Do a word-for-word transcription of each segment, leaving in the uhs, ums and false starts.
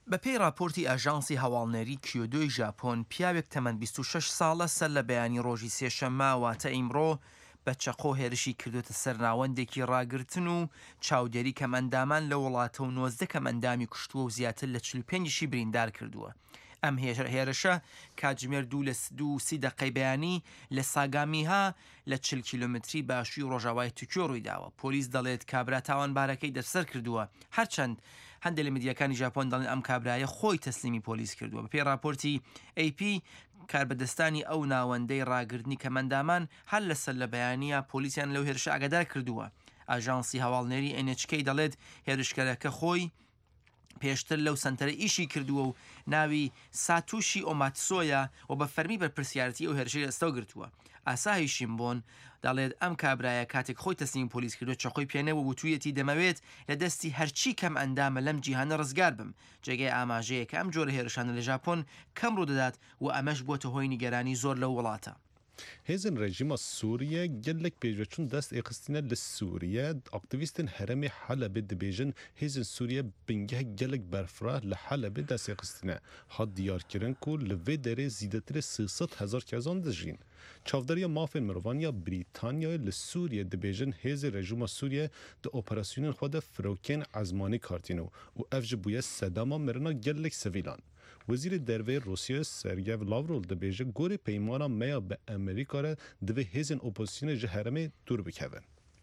بەپێی راپۆرتی ئاژانسی هەواڵنێری کیۆدۆی ژاپۆن پیاوێک تەمەند بیست و شەش ساڵە سەر لە بەیانی ڕۆژی سێشەممە واتە ئیمڕۆ بە چەقۆ هێرشی کردوتە سەر ناوەندێکی ڕاگرتن و چاودێری کەمەندامان لە وڵاتە و نۆزدە کەمەندامی کوشتووە و زیاتر لە چل و پێنجشی بریندار کردووە. ئەم هێرشە کاتژمێر دوو لە دوو سی دقەی بەیانی لە ساگامیها لە چل کیلۆمتری باشووی ڕۆژاوای توکیۆ ڕوویداوە. پۆلیس دەڵێت کابرا تاوانبارەکەی دەرسەر کردووە، هەرچەند هەندێک لە میدیەکانی ژاپۆن دەڵێن ئەم کابرایە خۆی تەسلیمی پۆلیس کردووە. بەپێی راپۆرتی ئەی پی کاربەدەستانی ئەو ناوەندەی ڕاگرتنی کەمەندامان هەر لەسەر لە بەیانیە پۆلیسیان لەو هێرشە ئاگادار کردووە. ئاژانسی هەواڵنێری ئێن ئەیچ کەی دەڵێت هێرشکەرەکە خۆی پێشتر لەو سنتەرە ئیشی کردووە و ناوی ساتوشی ئۆماتسۆیە و بە فەرمی بەرپرسیارەتی ئەو هێرشەی دەستەوە گرتووە. ئاساهی شیمبۆن دەڵێت ئەم کابرایە کاتێک خۆی تەسلیم پۆلیس کردو چەقۆی پێنەوە وتوویەتی دەمەوێت لە دەستی هەرچی کەم ئەندامە لەم جیهانە ڕزگار بم. جێگەی ئاماژەیە کە ئەم جۆرە هێرشانە لە ژاپۆن کەم ڕوودەدات و ئەمەش بووەتە هۆی نیگەرانی زۆر لەو وڵاتە. هێزن رژیما سووریە gelek pêşveçûn dest êxistîne li Sûriye aktivîstên herêmê Helebê dibêjin hêzên Sûriye bingeh gelek berfirah li Helebê dest êxistîne hat diyarkirin ku li vê derê zîdetirê sih sed hezar kezan dijîn. Çavdariya mafên mirovaniya Brîtanyayê li Sûriye dibêjin hêzê rejima Sûriye di operasyonên xwe de firokên ezmanî kartîne û ev ji bûye sedema mirina gelek sivîlan. Wezîrê Derveyê Rusyayê Sergey Lavrov dibêje gorê peymana meya bi Amerîka re divê hêzên opozisyonê ji herêmê dûr bikevin.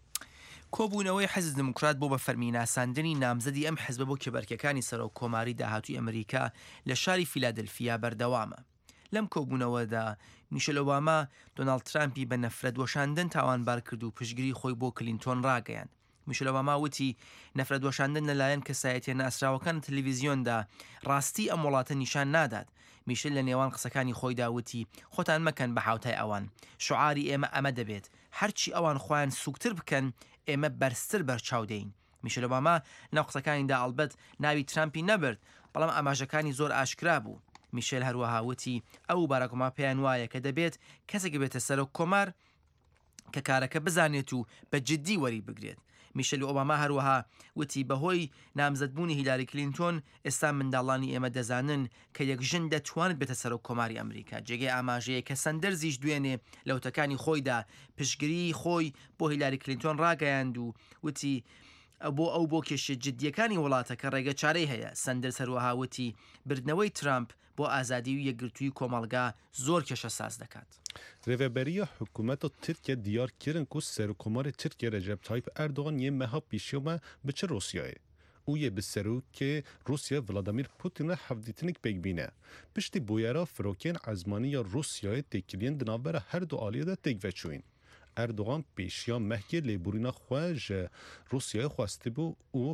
کۆبوونەوەی حەزب دموکرات بۆ بە فەرمیناساندنی نامزەدی ئەم حەزبە بۆ کێبەرکەکانی سەرۆک کۆماری داهاتووی ئەمریکا لە شاری فیلادلفیا بەردەوامە. لەم کۆبوونەوەدا میشێل ئۆباما دۆناڵد ترامپی بە نەفرەت وەشاندن تاوانبار کرد و پشتگیری خۆی بۆ کلینتۆن ڕاگەیاند. میشێل ئۆباما وتی نەفرەت وەشاندن لەلایەن کەسایەتیە ناسراوەکان تەلەڤیزیۆندا ڕاستی ئەم وڵاتە نیشان نادات. میشێل لە نێوان قسەکانی خۆیدا وتی خۆتان مەکەن بە حاوتای ئەوان، شعاری ئێمە ئەمە دەبێت، هەرچی ئەوان خۆیان سوکتر بکەن ئێمە بەرزتر بەرچاودەین. میشێل ئۆباما ناو قسەکانیدا ئەڵبەت ناوی ترامپی نەبرد، بەڵام ئاماژەکانی زۆر ئاشکرا بوو. میشێل هەروەها وتی ئەو باراک ئۆباما پێیان وایە کە دەبێت کەسێک بێتە سەرۆک کۆمار کە کارەکە بزانێت و بە جددی وەری بگرێت. میشێل ئۆباما هەروەها وتی بەهۆی نامزەدبوونی هیلاری کلینتۆن ئێستا منداڵانی ئێمە دەزانن کە یەکژن دەتوانێت بێتە سەرۆک کۆماری ئەمریکا. جێگەی ئاماژەیە کە سەندەرزیش دوێنێ لە وتەکانی خۆیدا پشتگیری خۆی بۆ هیلاری کلینتۆن ڕاگەیاند و وتی بۆ ئەو بۆ کێشە جددیەکانی وڵاتە کە ڕێگە چارەی هەیە. سەندەرز هەروەها وتی بردنەوەی ترامپ بۆ ئازادی و یەکگرتووی کۆمەڵگا زۆر کێشە ساز دەکات. Rêveberiya hikûmeta Tirkiye diyar kirin ku Serokkomarê Tirkiye Recep Tayyip Erdogan yê meha pêşiya biçe Rusyayê û yê bi serokê Rusya Vladimir Putinê hevdîtinik pêk bîne. Piştî bûyera firokên ezmanî ya Rusyayê têkiliyên di navbera her du aliyê de têk veçûyîn. Erdogan pêşiya mehkê lêborîna xwe ji Rusyayê xwestibû û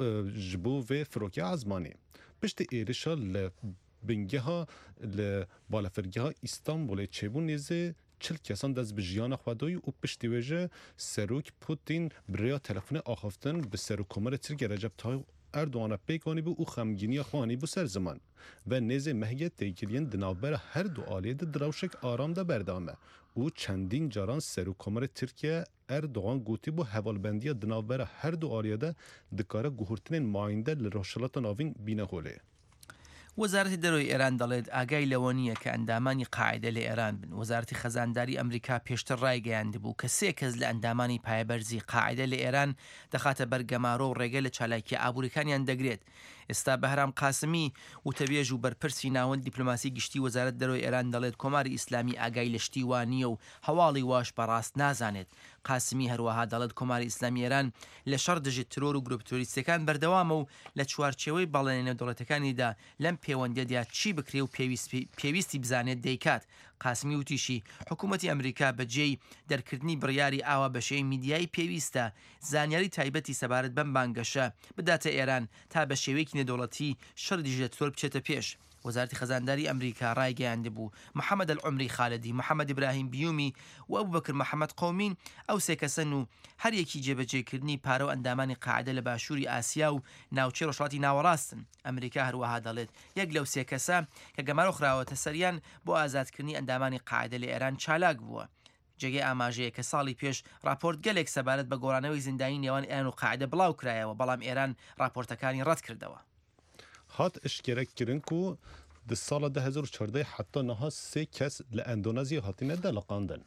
ji bo vê firokê ezmanî. Piştî êrişa li bingeha li balafirgeha İstanbulê çêbûn nêzê çil kesan dest bi jiyana xwe doyî û piştî wê ji Serok Putin bi rêya telefonê axaftin bi Serokkomarê Tirkiye Recep Tayyip Erdogan'a pêk anîbû û xemgîniya xwe anîbû ser ziman. Ve nêzê mehiyê têkiliyên di navbera her du aliyê de dirawşek aram de berdam e û çendîn caran Serokkomarê Tirkiye Erdogan gotî bû hevalbendiya di navbera her du aliyê de dikare guhurtinên mayînde li rojhilata navîn bîne holê. وەزارەتی دەرۆی ئێران دەڵێت ئاگای لەوە نییە کە ئەندامانی قاعدە لە ئێران بن. وەزارەتی خەزانداری ئەمریکا پێشتر ڕایگەیاند بوو کە سێ کەس لە ئەندامانی پایەبەرزی قاعدە لە ئێران دەخاتە بەرگەمارۆ و ڕێگە لە چالاکی ئابوووریەکانیان دەگرێت. ئێستا بەهرام قاسمی وتەبێژ و بەرپرسی ناوەند دیپلۆماسی گشتی وەزارەت دەرۆی ئێران دەڵێت کۆماری ئیسلامی ئاگای لە شتی وانیە و هەواڵی واش بەڕاست نازانێت. قاسمی هەروەها دەڵێت کۆماری ئیسلامی ئێران لە شەڕ دژی ترۆر و گروپ تۆریستەکان بەردەوامە و لە چوارچێوەی بەڵێنە دەوڵەتەکانیدا لەم پەیوەندیەدا چی بکرێ و پێویستی بزانێت دەیکات. قاسمی وتیشی حکوومەتی ئەمریکا بەجێی دەرکردنی بڕیاری ئاوا بەشەی میدیای پێویستە زانیاری تایبەتی سەبارەت بەم بانگەشە بداتە ئێران تا بە شێوەیەکی نێودەوڵەتی شەڕ دژی ترۆر بچێتە پێش. وەزارەتی خەزانداری ئەمریکا ڕایگەیاند بوو محەممەد العمری خالدی، محەممەد ئیبراهیم بیومی و ئەبوبەکر محەممەد قەومین ئەو سێکەسن و هەریەکی جێبەجێکردنی پارە و ئەندامانی قاعدە لە باشووری ئاسیا و ناوچەی ڕۆژهەڵاتی ناوەڕاستن. ئەمریکا هەروەها دەڵێت یەک لەو سێکەسە کە گەمارۆ خراوەتە سەریان بۆ ئازادکردنی ئەندامانی قاعدە لە ئێران چالاک بووە. جێگەی ئاماژەیە کە ساڵی پێش راپۆرت گەلێک سەبارەت بە گۆڕانەوەی زیندانی نێوان ئێران و قاعدە بڵاو کرایەوە، بەڵام ئێران راپۆرتەکانی ڕەت کردەوە. هات اشتراک کردن کو در سال ده هزار و چهارده حتی نها سه کس لاندونزیا هاتینه دلقاندن.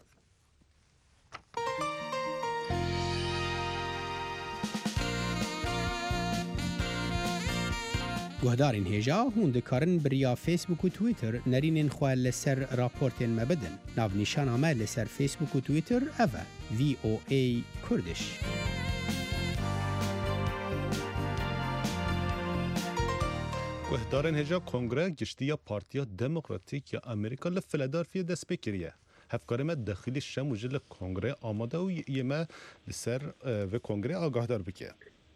گهدارین هیجا هون دکارن بریا فیسبوک و تویتر نرینین خواه لسر راپورتین مبدن. ناو نشان آمه لسر فیسبوک و تویتر اوه وی او ای کردش. گهدارن هجا کنگره گشتی یا پارتیا دموکراتیک یا امریکا لفلادلفیا دست بکریه. هفکار ما داخلی شم و جل کنگره آماده و یما لسر و کنگره آگاهدار بکه.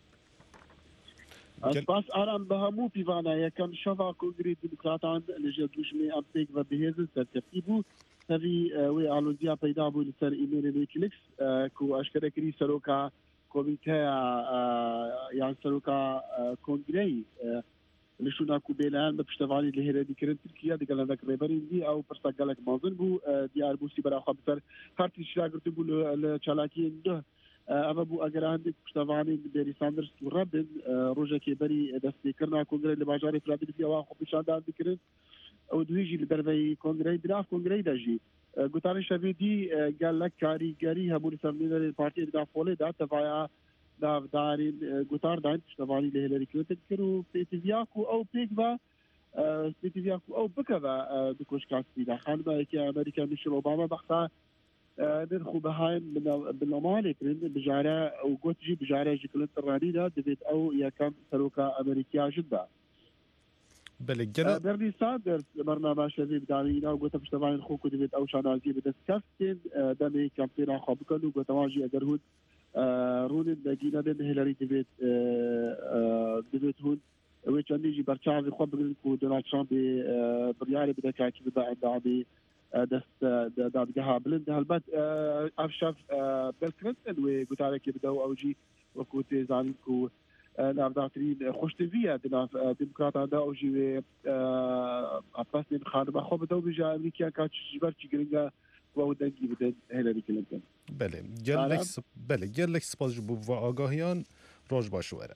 سپاس آرام به همو پیوانه یکم شوا کنگره دموکراتان لجدوش می امپیک و بهیزن سرکفتی بو تاوی وی آلوزیا پیدا بو لسر ایمیل ویکلیکس کو اشکره کری سروکا کمیته یان سروکا کنگره لشونا کو بیلان بپشتوانی لهره دیکرن ترکیه دیگل هندک ریبرین دی او پرساگلک مازن بو دیار بوسی برا خواب سر پارتی شراگرت بو لچالاکی ده اما بو اگر عندك پشتوانی بری ساندرس و ربن روزه که بری دستی کرنا کنگره لباجاری فلادلفیا واخو بشاندان دیکرن او دویجی لدربی کنگره دراف کنگره داجی گوتاری شویدی قال لك کاریگری همون سرمینر پارتی دراف فوله دا تفایا دا دارین گوتار داین پشتوانی لهلری کلینتون کرو پیتیویاکو او پیکوا پیتیویاکو او بکوا دکوش کاسی دا خانما که امریکا میشل اوباما بخصا نرخو بهاين بالمالك بجاره وقوت جي بجاره جي كلنت الرانينا دبيت او يا كان سلوكا امريكيه جدا بلجنا برني ساندرز برنامج شباب دارينا وقوت بشتغل الخوك دبيت او شانازي بدس كاستين دمي كامبينا خابكن وقوت واجي اجرهود رون دقينا بين هيلاري دبيت دبيت هون ويش عندي جي برشاوي خب بقولكوا دونالد ترامب بريالي بدك كاكي بدا عندي دست دادگاه بلند هلبت افشاف بيل كلينتون وقلت عليك بدو اوجي وكنت زانكو نافداترين خوشتوية دناف ديمقراط عندها اوجي اباسن خانم خو بدو بجا امريكا كاتش جبرتي جرينجا ودنگي بدن هيلاري كلينتون بله گلک بله گلک سپاس بو آگاهیان روز باشوره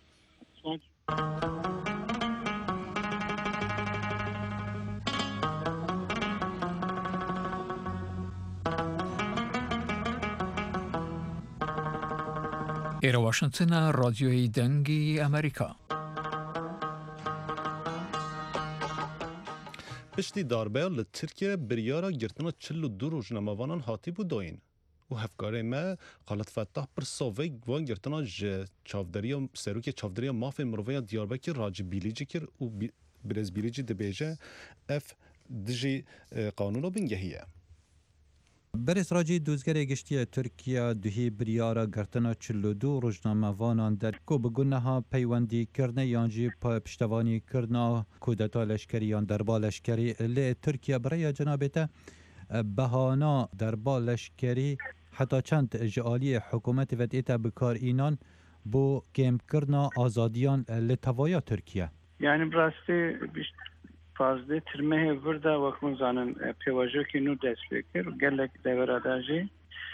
ایرا واشنطن رادیوی دنگی امریکا پشتی داربیل لترکیه بریارا گرتنا چلو دو روزنامه‌وانان هاتی بوداین و هفکاره ما خالد فتح پر صاوی گوان گرتنا ج چافداری سروک چافداری مافی مروی دیاربکر راج بیلیجی کر و برز بیلیجی دبیجه اف دجی قانونو بنگهیه برس راجی دوزگری گشتی ترکیه دهی بریارا گرتنا چلو دو روزنامه وانان در کو بگونه پیوندی کرنه یانجی پشتوانی کرنا کودتا لشکریان دربا لشکری لی ترکیه برای جنابته بهانا دربا لشکری حتی چند جعالی حکومت ودیتا بکار اینان بو گیم کرنا آزادیان لتوایا ترکیه یعنی براستی فازده ترمه ورده وکمون زانن پیواجو که نو دست بکر گلک دوراداجی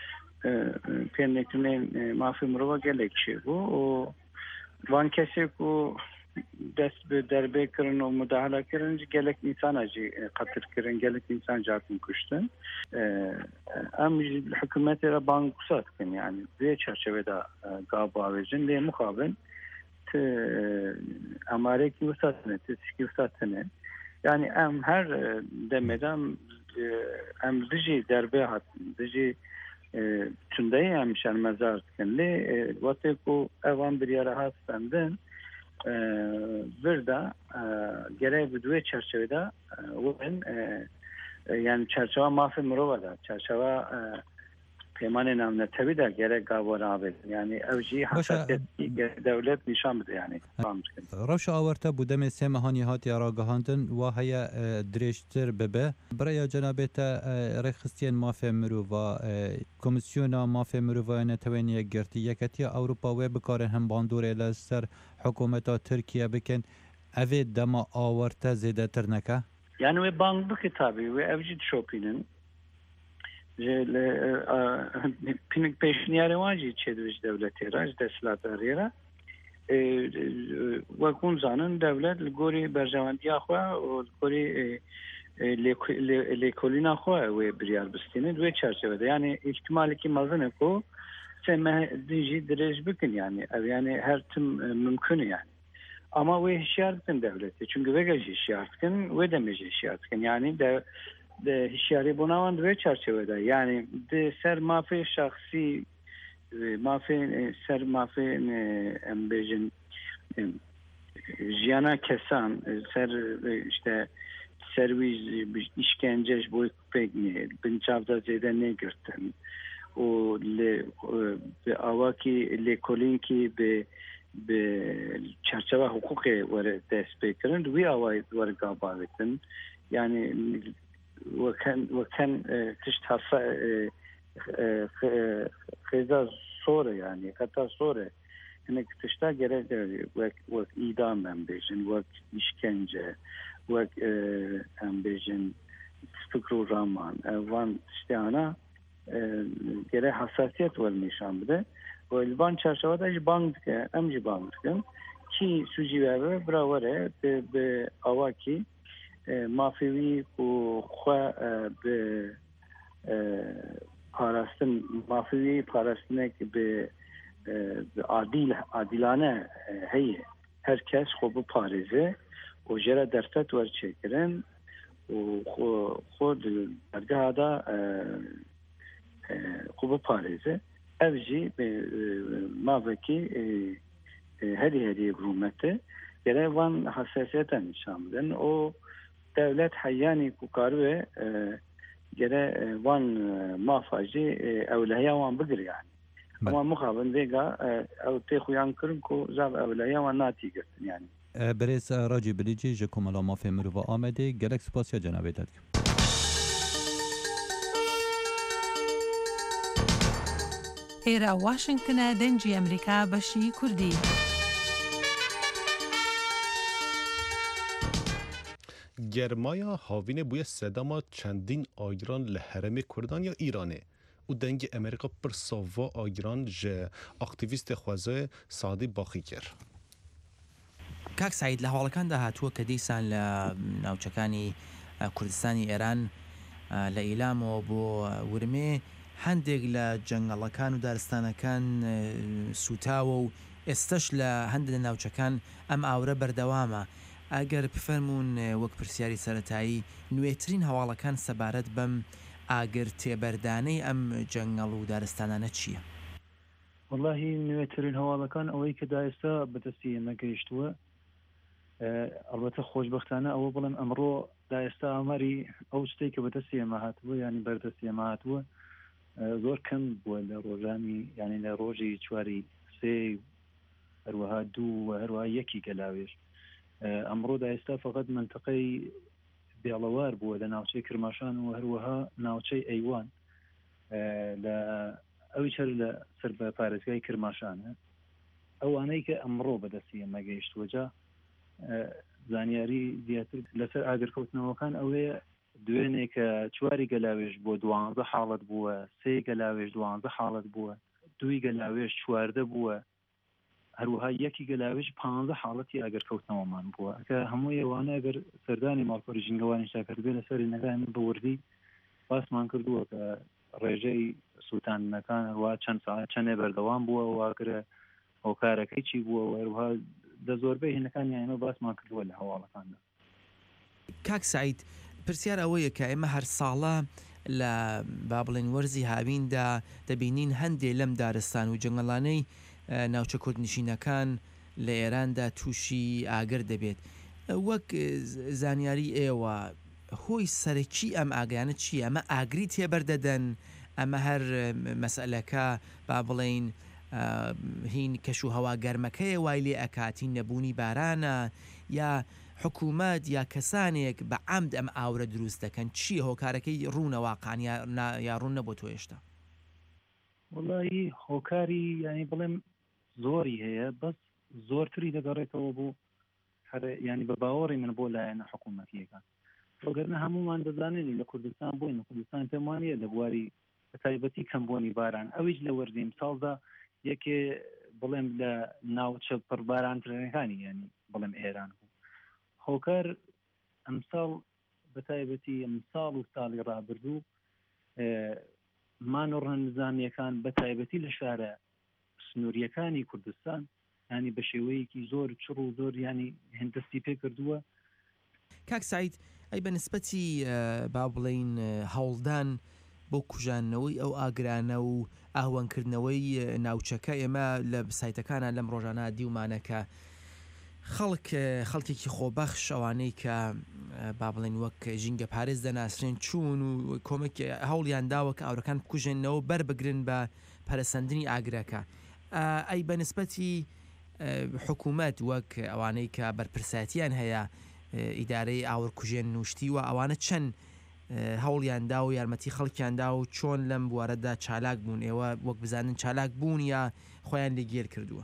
پینکنین مافی مروا گلک چی بو و وان کسی کو دست به دربه کرن و مداخله کرن گلک انسان اجی قتل کرن گلک انسان جاتن کشتن ام حکومت را بانک سات کن yani به چرچوه دا گاب آویجن لی مخابن ت اماره کی وساتنه تسکی وساتنه yani em her demeden em dici derbe hat dici tündeyi em şer mezar kenli vate ku evan bir yere hastaneden bir de gereği bir çerçevede ben yani çerçeve mafya muruvada çerçeve پیمان نام نتوی در گره گاور آبد یعنی اوجی حساسیت دولت نشان بده یعنی روش آورته بودم سه مهانی هات یا راگهاندن و هیا دریشتر ببه برای جنابت رخصتین مافیا مرو و کمیسیون مافیا مرو و نتوانی گرتی یکتی اروپا و بکار هم باندور لسر حکومت ترکیه بکن اوی دما آورته زیده تر نکه یعنی و بانک بکی تابی و اوجی شوپینن پینک پیشنیار واجی چه دوش دولتی راج دستلاتاریرا وەکوون زانن دەولەت لە گۆری بەرژەوەندیاخوا و گۆری لێکۆلیناخوا وێ بریار بستێنێت وێ چارچەوەدا یعنی احتیمالێکی مەزنە کۆ سێمە دژی درێژ بکن یعنی ئەو یعنی هەرتم ممکنە یعنی ئەما وێ هشیار بکن دەولەتێ چونکە وێگەژی هشیار بکن وێ دەمێژە هشیار بکن یعنی هشیاری بۆ ناوەند وێ چارچەوەدا یعنی سەر مافێ شخصی مافێ سەر مافێ ئەم بێژن ژیانە کەسان سەر شتە سەروی ئیشکەنجەش بۆی پێکنێت بنچاودا زێدە نێگرتن و ئاواکی لێکۆلینکی بێ چارچەوە حقوقی وەرە دەست پێکردن وی ئاوای وەرگاباوێتن یعنی وەکەن تشت هەفە خێزا سۆرە یعنی هەتا سۆرە هەنێک تشتا گەرە وەک ئیدام ئەم بێژن وەک ئیشکەنجە وەک ئەم بێژن فکر و ڕامان وان تشتیانە گەرە حساسیت وەرنیشان بدە وەلبان چارچەوەداش بانگ دکە ئەمجی بانگ دکن کی سوژی وێ براوەرە بە ئاواکی مافێوی و خوا بە پاراستن مافێوی پاراستنێک بە عادیل عادیلانە هەیە هەر کەس خۆ بپارێزێ و ژێرە دەرفەت وەرچێکردن و خۆ دەرگادا خۆ بپارێزێ ئەوژی ماوەکی هەری هەری حکوومەتە گەرە وان حساسیەتە نیشان بدەن و دەولەت حەیانی کوکاروێ گەرە وان مافاژی ئەولەیە وان بگریان ئەما مخابن vêga ew tê xuyan kirin ku zav ewleya wan natî girtin yani. Berêz Racî Bilîcî ji Komala Mafê Mirova Amedê gelek spasiya cenabê te dikim. ئێرە واشنگتنە دەنجی ئەمریکا بەشی کوردی. گرمایا هاوینه بوی سداما چندین آیران لحرم کردان یا ایرانه و دنگ امریکا پر ساوا آیران جه اکتیویست خوازه سادی باقی کرد. کاک سعید لە هەواڵەکاندا هاتووە کە دیسان لە ناوچەکانی کوردستانی ئێران لە ئیلامەوە بۆ ورمێ هەندێک لە جەنگەڵەکان و دارستانەکان سوتاوە و ئێستش لە هەندێک لە ناوچەکان ئەم ئاورە بەردەوامە. ئەگەر بفەرمونون وەک پرسیاری سەرەتایی نوێترین هەواڵەکان سەبارەت بەم ئاگر تێبەردانەی ئەم جەنگەڵ و دارستانانە چییە؟ واللهی نوێترین هەواڵەکان ئەوەی کە دا ئێستا بەدەستی نەگەیشتووە ئەلبەتە خۆشبەختانە ئەوە بڵێم ئەمڕۆ دا ئێستا ئاماری ئەو شتێک کە بەدەستی ئێمە هاتووە ینی بەردەستی ئێمە هاتووە زۆر کەم بووە لە ڕۆژانی ینی لە ڕۆژی چواری سێ هەروەها دوو و هەروەها یەکی گەلاوێژ ئەمڕۆ دا ئێستا فقط منتقەی بێڵەوار بووە لە ناوچەی کرماشان و هەروەها ناوچەی ئەیوان لە ئەوی چەر لە سەر بە پارێزگای کرماشانە ئەوانەی کە ئەمڕۆ بەدەستی ئێمە گەیشتووەجا زانیاری دیاتر لەسەر ئاگرکەوتنەوەکان ئەوەیە دوێنێ کە چواری گەلاوێژ بۆ دوانزە حاڵەت بووە سێ گەلاوێژ دوانزە حاڵەت بووە دوی گەلاوێژ چواردە بووە هەروەها یەکی گەلاوێژ پانزە حاڵەتی ئاگرکەوتنەوەمان بووە کە هەموو ئێوانە ئەگەر سەردانی ماڵپەڕی ژینگەوانیشتا کردبێ لەسەری نەگای بە وردی باسمان کردووە کە ڕێژەی سووتاندنەکان هەروە چەند ساعت چەندێ بەردەوام بووە واگرە هۆکارەکەی چی بووە و هەروها لە زۆربەی هێنەکانی ئێمە باسمان کردووە لە هەواڵەکاندا. کاک سعید پرسیار ئەوەیە کە ئێمە هەر ساڵە لە با بڵێن وەرزی هاویندا دەبینین هەندێک لەم دارستان و جەنگەڵانەی ناوچە کوردنشینەکان لە ئێراندا تووشی ئاگر دەبێت. وەک زانیاری ئێوە هۆی سەرەکی ئەم ئاگیانە چییە؟ ئەمە ئاگری تێبەردەدەن ئەمە هەر مەسئلەکە با بڵێن هین کەش و هەوا گەرمەکەی وای لێ ئەکاتین نەبوونی بارانە یا حکوومەت یا کەسانێک بە عەمد ئەم ئاورە دروست دەکەن چییە هۆکارەکەی ڕوونە واقعان یا ڕوون نەبوو تۆ هێشتا؟ وڵی هۆکاری ینی بڵێم زۆری هەیە بەس زۆرتری دەگەڕێتەوە بوو ینی بە باوەڕی من بۆ لایەنە حکوومەتیەکان ڕۆگەرنە هەمومان دەزانێنی لە کوردستان بووین لە کوردستان پێم وانە لە بواری بە تایبەتی کەمبوونی باران ئەویش لە وەرزیم ساڵدا یەکێ بڵێم لە ناوچە پڕبارانترەکانی ینی بڵێم ئێران هۆکار ئەمساڵ بە تایبەتی ئەمساڵ و ساڵی ڕابردوو مانۆڕە نظامیەکان بە تایبەتی لە شارە سنووریەکانی کوردستان ینی بە شێوەیەکی زۆر چڕ و زۆر ینی هێندەستی پێ کردووە. کاک سعید ئەی بە نسبەتی با بڵین هەوڵدان بۆ کوژانەوەی ئەو ئاگرانە و ئاهوانکردنەوەی ناوچەکە ئێمە لە سایتەکانە لەم ڕۆژانە دیومانەکە خەڵک خەڵکێکی خۆبەخش ئەوانەی کە با بڵێن وەک ژینگە پارێز دەناسرێن چوون و کۆمەک هەوڵیان داوە کە ئاورەکان بکوژێنەوە بەر بگرن بە پەرەسەندنی ئاگرەکە. ئەی بە نسبەتی حکوومەت وەک ئەوانەی کە بەرپرساتیان هەیە ئیدارەی ئاورکوژێن نوشتی و ئەوانە چەند هەوڵیاندا و یارمەتی خەڵکیاندا و چۆن لەم بوارەدا چالاک بوون ئێوە وەک بزانن چالاک بوون یا خۆیان لێگێر کردووە؟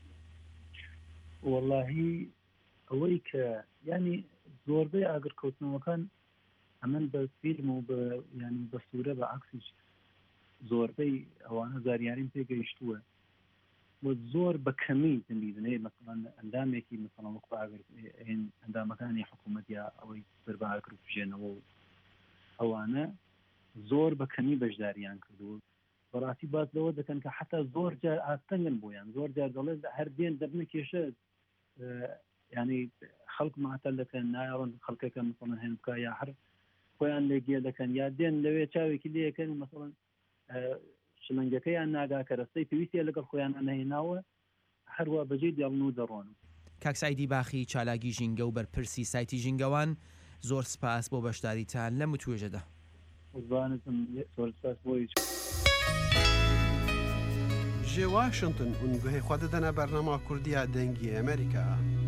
واللهی ئەوەی کە ینی زۆربەی ئاگرکەوتنەوەکان ئەمن بە فیلم و بە ینی بە سوورە بە عکسیش زۆربەی ئەوانە زاریاریم پێگەیشتووە و زۆر بە کەمی دەمیدنێ مثلەن ئەندامێکی مثلەن وەک ئەندامەکانی حکوومەت یا ئەوەی بەر بە ئاگرکوژێنەوە و ئەوانە زۆر بە کەمی بەشداریان کردووە. بەڕاستی باز لەوە دەکەن کە حتا زۆر جار ئاستەنگن بۆیان زۆر جار دەڵێت هەر دێن دەبنە کێشە ینی خەڵک ماتەل دەکەن نایڕۆن خەڵکەکە مثلەن هێن بکە یا هەر خۆیان لێگێ دەکەن یا دێن لەوێ چاوێکی لێەکەن و مثلەن شلنگەکەیان ناگا کە ڕستەی پێویستە لەگەڵ خۆیان نەهێناوە هەروە بەجێ دێڵن و دەڕۆن. کاک سایدی باخی چالاکی ژینگە و بەرپرسی سایتی ژینگەوان زۆر سپاس بۆ بەشداریتان لەم توێژەدا. جێ واشنگتن هونگوهی خوا دەدەنە بەرنامە کوردیە دەنگی ئەمریکا.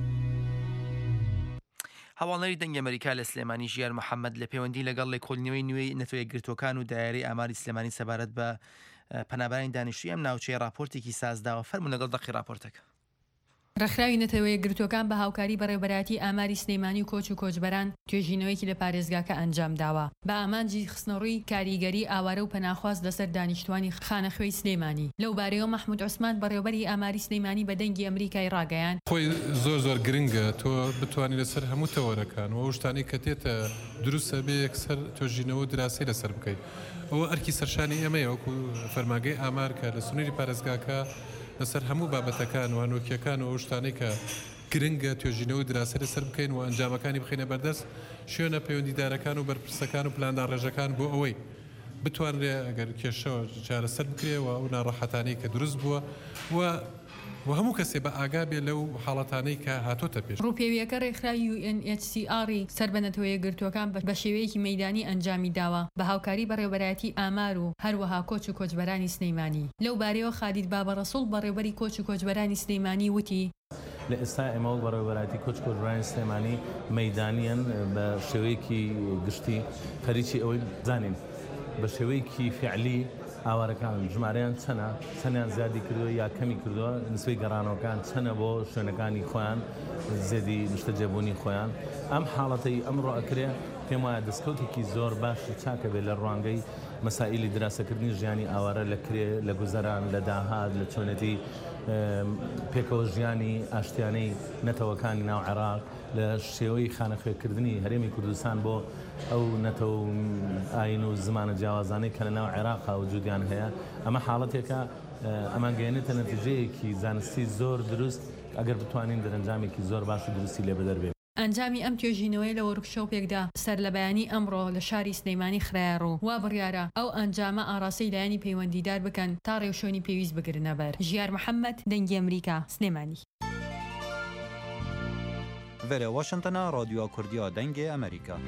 هەواڵەری دەنگی ئەمریکا لە سلێمانی ژیار محەممەد لە پەیوەندی لەگەڵ لێکۆڵینەوەی نوێی نەتۆیە گرتوەکان و دایری ئاماری سلێمانی سەبارەت بە پەنابانی دانیشتووی ئەم ناوچەیە راپۆرتێکی سازداوە. فەرموو لەگەڵ دەقی راپۆرتەکە. ڕێکخراوی نەتەوەیە گرتوەکان بە هاوکاری بەڕێوەبەراتی ئاماری سلەیمانی و کۆچ و کۆچبەران توێژینەوەیکی لە پارێزگاکە ئەنجام داوە بە ئامانجی خستنەڕووی کاریگەری ئاوارە و پەناخواست لەسەر دانیشتوانی خانەخوێی سلەیمانی. لەو بارەیەوە مەحموود عوسمان بەڕێوەبەری ئاماری سلەیمانی بە دەنگی ئەمریکای ڕاگەیان خۆی زۆر زۆر گرنگە تۆ بتوانانی لەسەر هەموو تەوەرەکان و شتانی کە تێتە دروستە بێ یەکسەر توێژینەوە دراسی لەسەر بکەیت. ئەوە ئەرکی سەرشانی ئەمەیە وەکو فەرماگەی ئامارکە لە سنووری پارێزگاکە لەسەر هەموو بابەتەکان و هەنۆکیەکان و شتانەی کە گرنگە توێژینەوە دراسی لەسەر بکەین و ئەنجامەکانی بخینە بەردەست شوێنە پەیوەندیدارەکان و بەرپرسەکان و پلاندان ڕێژەکان بۆ ئەوەی بتوانرێ ئەگەر کێشەوە چارەسەر بکرێەوە و ناڕەحەتانەی کە دروست بووە و و هەموو کەسێ بە ئاگا بێ لەو حاڵەتانەی کە هاتۆتە پێش. ڕووپێویەکە ڕێکخراوی یو ئێن ئێچ سی ئاری سەر بە نەتەوەیە گرتوەکان بە شێوەیەکی مەیدانی ئەنجامی داوە بە هاوکاری بەڕێوەبەراتی ئامار و هەروەها کۆچ و کۆچبەرانی سلەیمانی. لەو بارەیەوە خالید بابەڕەسوڵ بەڕێوەبەری کۆچ و کۆچبەرانی سلەیمانی وتی لە ئێستا ئێمە بەڕێوەبەراتی کۆچ کۆچبەرانی سلەیمانی مەیدانیان بە شێوەیەکی گشتی خەریکی ئەوەی بزانین بە شێوەیەکی فعلی ئاوارەکان ژمارەیان چەنە چەندیان زیادی کردووە یا کەمی کردووە نسبەی گەڕانەوەکان چەنە بۆ شوێنەکانی خۆیان زێدی نیشتە جێبوونی خۆیان. ئەم حاڵەتەی ئەمڕۆ ئەکرێ پێم وایە دەستکەوتێکی زۆر باشی چاکە بێت لە ڕوانگەی مەسائیلی دراسەکردنی ژیانی ئاوارە لە کرێ لە گوزەران لە داهات لە چۆنەتی پێکەوە ژیانی ئاشتیانەی نەتەوەکانی ناو عێراق لە شێوەی خانەخوێکردنی هەرێمی کوردستان بۆ ئەو نەتەوە ئاین و زمانە جیاوازانەی کە لە ناو عێراقا وجودیان هەیە. ئەمە حاڵەتێکە ئەمانگەیەنێتە نەتیجەیەکی زانستی زۆر دروست ئەگەر بتوانین دەرەنجامێکی زۆر باش و دروستی لێ بەدەربێت. ئەنجامی ئەم توێژینەوەی لە وەرکشۆپێکدا سەر لە بەیانی ئەمڕۆ لە شاری سلەیمانی خرایڕوو وا بڕیارە ئەو ئەنجامە ئاڕاستەی لایەنی پەیوەندیدار بکەن تا ڕێوشۆنی پێویست بگرنە بەر. ژیار محەممەد دەنگی ئەمریکا سلێمانی. Vere Washington'a Radyoya Kurdiya Dengê Amerîka.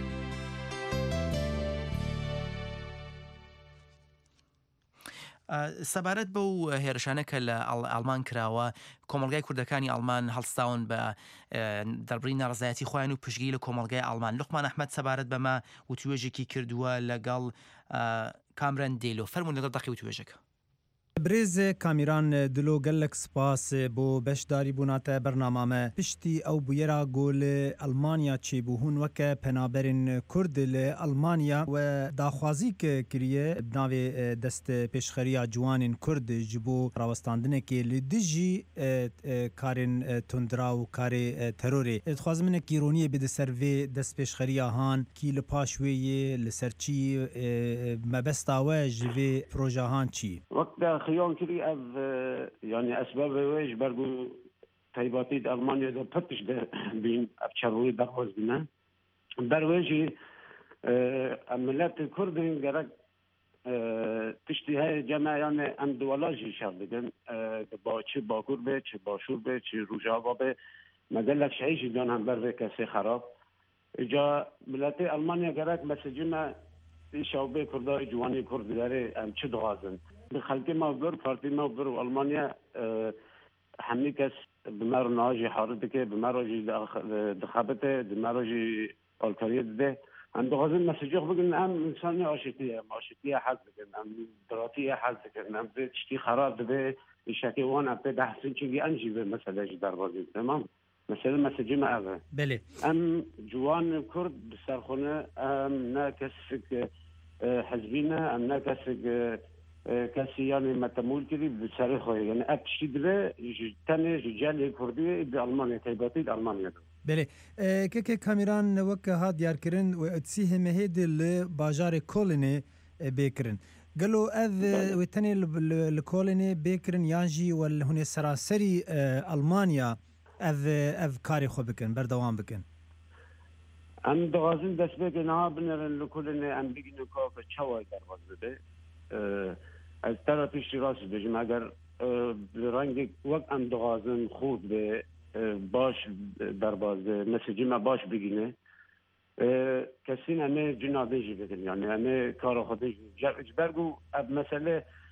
سەبارەت بەو هێرشانەکە لە ئەڵمان کراوە کۆمەڵگای کوردەکانی ئەڵمان هەڵستاون بە دەربڕی ناڕزایەتی خۆیان و پشگیری لە کۆمەڵگای ئەڵمان. لوقمان ئەحمەد سەبارەت بەمە وتوێژێکی کردووە لەگەڵ کامران دێلۆ. فەرموون لەگەڵ دەقی وتوێژەکە. برێز کامیران دلۆ gelek سپاس بۆ بەشداری بووناتە بەرنامامە پشتی ئەو بویێرا گۆ لە ئەلمانیا چێبووهون وەکە پەنابەرین کورد لە ئەلمانیا و داخوازی کە کریە ناوێ دەست پێشخەریya جوانên کورد ji بۆ ڕاوەستاندنێکی li dijî karên tundra û karê terorê. Dixwazim minek îroniyê bide ser vê dest pêşxeriya han kî li paş wê yê li ser çî mebesta we ji vê proja han çi? خيون كري أف يعني أسباب ويش برضو تيباتي ألمانيا ده بتش ده بين أبشروي دخوز بنا برويجي عملات الكردين جرك تشتي هاي جماعة يعني أم دولاجي شغلين باشي باكور به شي باشور به شي روجاوا به ما دلك شيء جدًا هم بروي كسي خراب جا ملت ألمانيا جرك مسجنا شعبي كرداي جواني كرد داره أم چه دغازن خلقي ما بر بارتي ما بر ألمانيا همي كس بمر ناجي حارتك بمر ناجي دخابته بمر ناجي الكارية ده هم دغازن مسجوخ بقولن أم إنسانية عاشقية عاشقية حظ بقولن أم دراتية حظ بقولن أم تشتي خراب ده الشكل وانا بده حسين شيء أنجي بمسألة جدار بازي تمام مثلا مسجي ما أبغى بله أم جوان كرد بسرخونة أم ناكسك حزبينا أم ناكسك كسي يعني متمول كذي بسرخه يعني أبشي ده تاني رجال كردي بألمانيا تيباتي ألمانيا بله كك كاميران وك هاد ياركرن وتسيه مهد لباجار كوليني بيكرن قالوا أذ وتاني الكوليني بيكرن يانجي والهني سراسري ألمانيا أذ أذ كاري خو بكن بردوام بكن أم دغازين دست بكن ها بنرن لكوليني أم بيجنو كوف تشاوي درواز بده از طرفش راست بجم اگر رنگ وقت ام دغازن خود به باش درباز مسیجی ما باش بگینه کسی همه جنابه جی بدن یعنی همه کار خودش برگو اب مسئله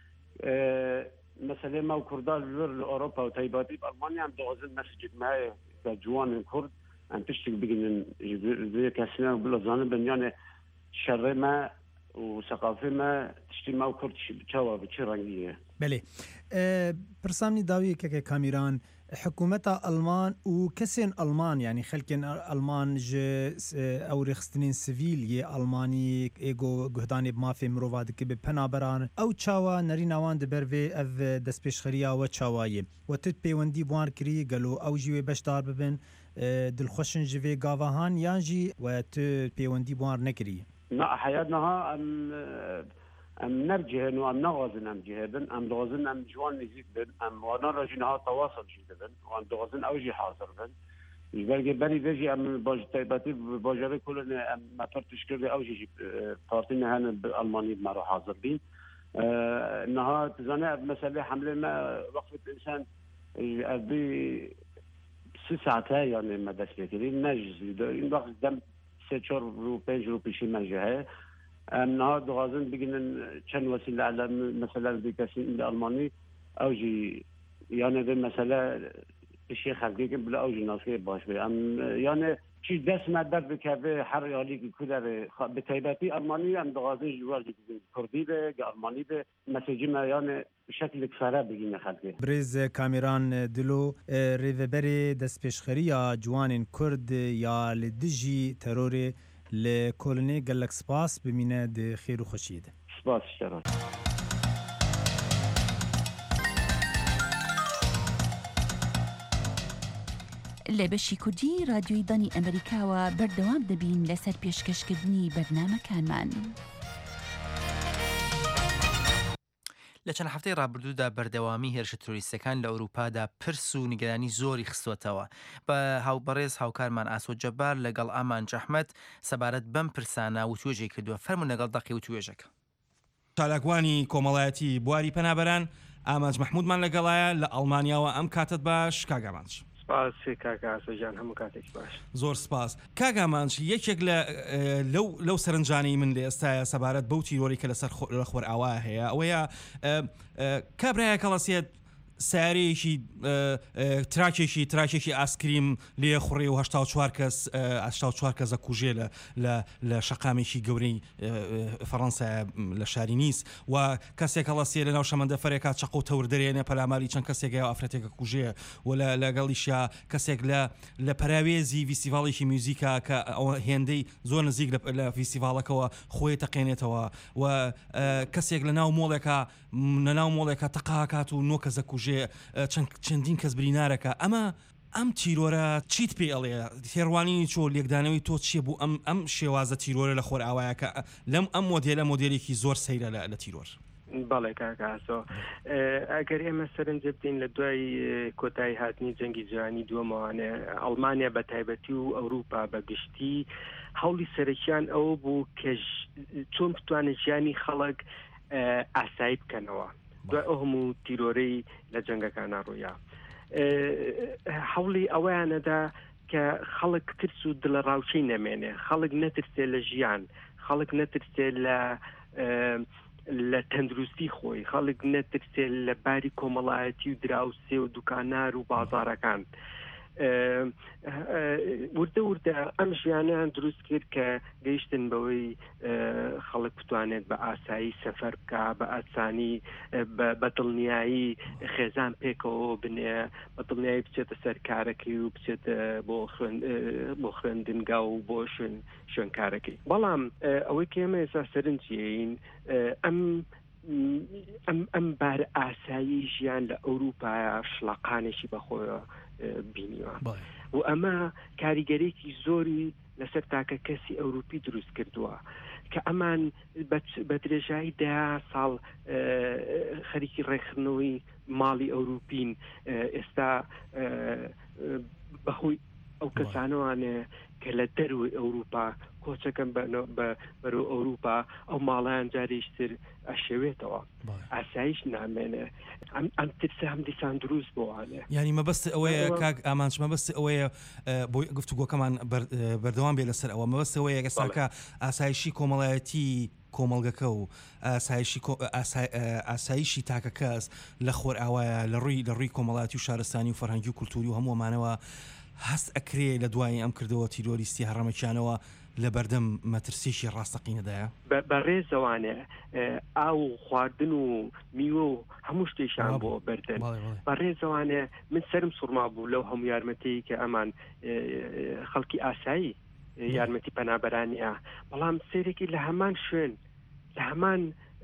مسئله ما و کردال ور اروپا و تایباتی آلمانی هم دغازن مسیجی ما جوان کرد هم تشتک بگینن کسی هم بلازانه بن یعنی شر ما وثقافة ما تشتي ما وكرت بتشوا بتشي رنگية. بله. برسامني داوي كك كاميران حكومة ألمان وكسين ألمان يعني خلكن ألمان ج أو رخصتنين سيفيل يه ألماني إيجو جهداني بما في مروفاد كي ببنابران أو تشوا نرينا وان دبرفي أذ دسبيش خريا وتشوايه وتت بيوندي بوان كري قالوا أو جيوي بشدار ببن دلخوشن جيفي قافهان يانجي وت بيوندي بوان نكري. لا حياتنا أم أم نرجهن وأم نغازن أم جهدن أم دغازن أم جوان نزيد بن أم وانا رجنها تواصل جدا وأم دغازن أوجي حاضر بن يبقى بري بيجي أم باج تيباتي باجري كلنا أم ما فرتش كل أوجي بارتينا هنا بالألماني بمرة حاضر بين إنها تزنى مسألة حملة ما وقفة إنسان أبي ست ساعات يعني ما دست كذي نجز إن وقت دم سه چهار رو پنج رو پیشی مجهه امنها دغازن بگینن چند وسیله علم مثلا بکسی آلمانی اوجی یعنی به مثلا پیشی خلقی که بلا اوجی ناسکه باش بی ام یعنی چی دست مدد بکه هر یالی که کدر به تیباتی آلمانی هم دغازن جوار کردی به آلمانی به مسیجی ما یعنی بشكل كفاره بگینه خلقی. برز کامیران دلو ریوبری دست پیشخریا جوان کرد یا لدجی ترور لکولونی گلک سپاس بمینه ده خیر و خوشید. سپاس شرار. لە بەشی کوردی رادیۆی دانی ئەمریکاوە بەردەوام دەبین لەسەر پێشکەشکردنی بەرنامەکانمان. لە چەند هەفتەی ڕابردوودا بەردەوامی هێرشە تۆریستەکان لە ئەوروپادا پرس و نیگەرانی زۆری خستوەتەوە بە هاوبەڕێز هاوکارمان ئاسۆ جەبار لەگەڵ ئامان جەحمەت سەبارەت بەم پرسانە وتوێژەی کردووە فەرموون لەگەڵ دەقی وتوێژەکە. چالاکوانی کۆمەڵایەتی بواری پەنابەران ئامانج مەحموودمان لەگەڵایە لە ئەڵمانیاوە ئەم کاتت باش کاگامانج. سپاسی کاکا ئاسۆجان هەموو کاتێک باش. زۆر سپاس. کاگامانج یەکێک لە لەو لەو سەرنجانەی من لە ئێستاە سەبارەت بەو تیرۆری کە لەسەر لە خۆر ئاوا هەیە ئەوەیە کابراایە کەڵەسێت سیارەیەکی تراکێکی تراکێکی ئاسکریم لێ خوڕێ و هەشتا و چوار کەس هەشتا و چوار کەسە کوژێ لە شەقامێکی گەورەی فەڕەنسا لە شاری نیس و کەسێک هەڵەسێ لە ناو شەمەندەفەرێکا چەق و تەور دەرێنێ پەلاماری چەند کەسێکە ئافرەتێکە کوژێ و لەگەڵیشیا کەسێک لە پەراوێزی فیستیڤاڵێکی میوزیکا کە ئەوە هێندەی زۆر نزیک لە فیستیڤاڵەکەەوە خۆی تەقێنێتەوە و کەسێک لە ناو مۆڵێکە لە ناو مۆڵێکە تەقاکات و نۆ کەسە کوژێ چەندین کەس برینارەکە ئەمە ئەم تیرۆرە چیت پێ ئەڵێ تێڕوانی چۆ لێکدانەوەی تۆ چیە بوو ئەم ئەم شێوازە تیرۆرە لە خۆر ئاوایەکە لەم ئەم مۆدێلە مۆدێلێکی زۆر سەیرە لە تیرۆر بەڵێ کاکاسۆ ئەگەر ئێمە سەرنجە بدەین لە دوای کۆتایی هاتنی جەنگی جیهانی دووەمەوانێ ئەڵمانیا بە تایبەتی و ئەوروپا بە گشتی هەوڵی سەرەکیان ئەوە بوو کە چۆن بتوانێت ژیانی خەڵک ئاسایی بکەنەوە دوای ئەو هەموو تیرۆرەی لە جەنگەکانە ڕوویا هەوڵی ئەوەیانەدا کە خەڵک ترس و دڵە ڕاوچەی نەمێنێ خەڵک نەترسێ لە ژیان خەڵک نەترسێ لە لە تەندروستی خۆی خەڵک نەترسێ لە باری کۆمەڵایەتی و دراوسێ و دوکانار و بازارەکان وردە وردە ئەم ژیانیان دروست کرد کە گەیشتن بەوەی خەڵک بتوانێت بە ئاسایی سەفەر بکە بە ئاسانی بە دڵنیایی خێزان پێکەوە بنێ بە دڵنیایی بچێتە سەر کارەکەی و بچێتە بۆ خوێندنگا و بۆ شوێن کارەکەی بەڵام ئەوەی کە ئێمە ئێستا سەرنجین ئەم ئەم بارە ئاسایی ژیان لە ئەوروپایە شڵەقانێکی بەخۆیە بینیوە و ئەمە کاریگەرێکی زۆری لەسەر تاکە کەسی ئەوروپی دروست کردووە کە ئەمان بە درێژایی دەها ساڵ خەریکی ڕێکخستنەوەی ماڵی ئەوروپین ئێستا بەخۆی ئەو کەسانەوانێ کە لە دەروی ئەوروپا کۆچەکەم بەرەو ئەوروپا ئەو ماڵیان جارێشتر ئەشێوێتەوە ئاسایش نامێنێ ئەم ترسە هەم دیسان دروست بۆوانێ ینی مەبەست ئەوەیە کاک ئامانچ مەبەست ئەوەیە بۆی گفتوگۆکەمان بەردەوام بێ لەسەر ئەوە مەبەست ئەوەیە گەساکە ئاسایشی کۆمەڵایەتی کۆمەڵگەکە و ئاسایشی تاکە کەس لە خۆر ئاوایە لە ڕووی لە ڕووی کۆمەڵاتی و شارستانی و فەرهەنگی و کولتوری و هەموومانەوە هەست ئەکرێ لە دوای ئەم کردەوە تیرۆریستی هەڕەمەکیانەوە لە بەردەم مەترسیشی ڕاستەقینەدایە بە ڕێزەوانێ ئاو خواردن و میوە و هەموو شتێکشان بۆ بەردەن بە ڕێزەوانێ من سرم سوڕما بوو لەو هەموو یارمەتەیە کە ئەمان خەڵکی ئاسایی یارمەتی پەنابەرانیە بەڵام سێرێکی لە هەمان شوێن لە هەمان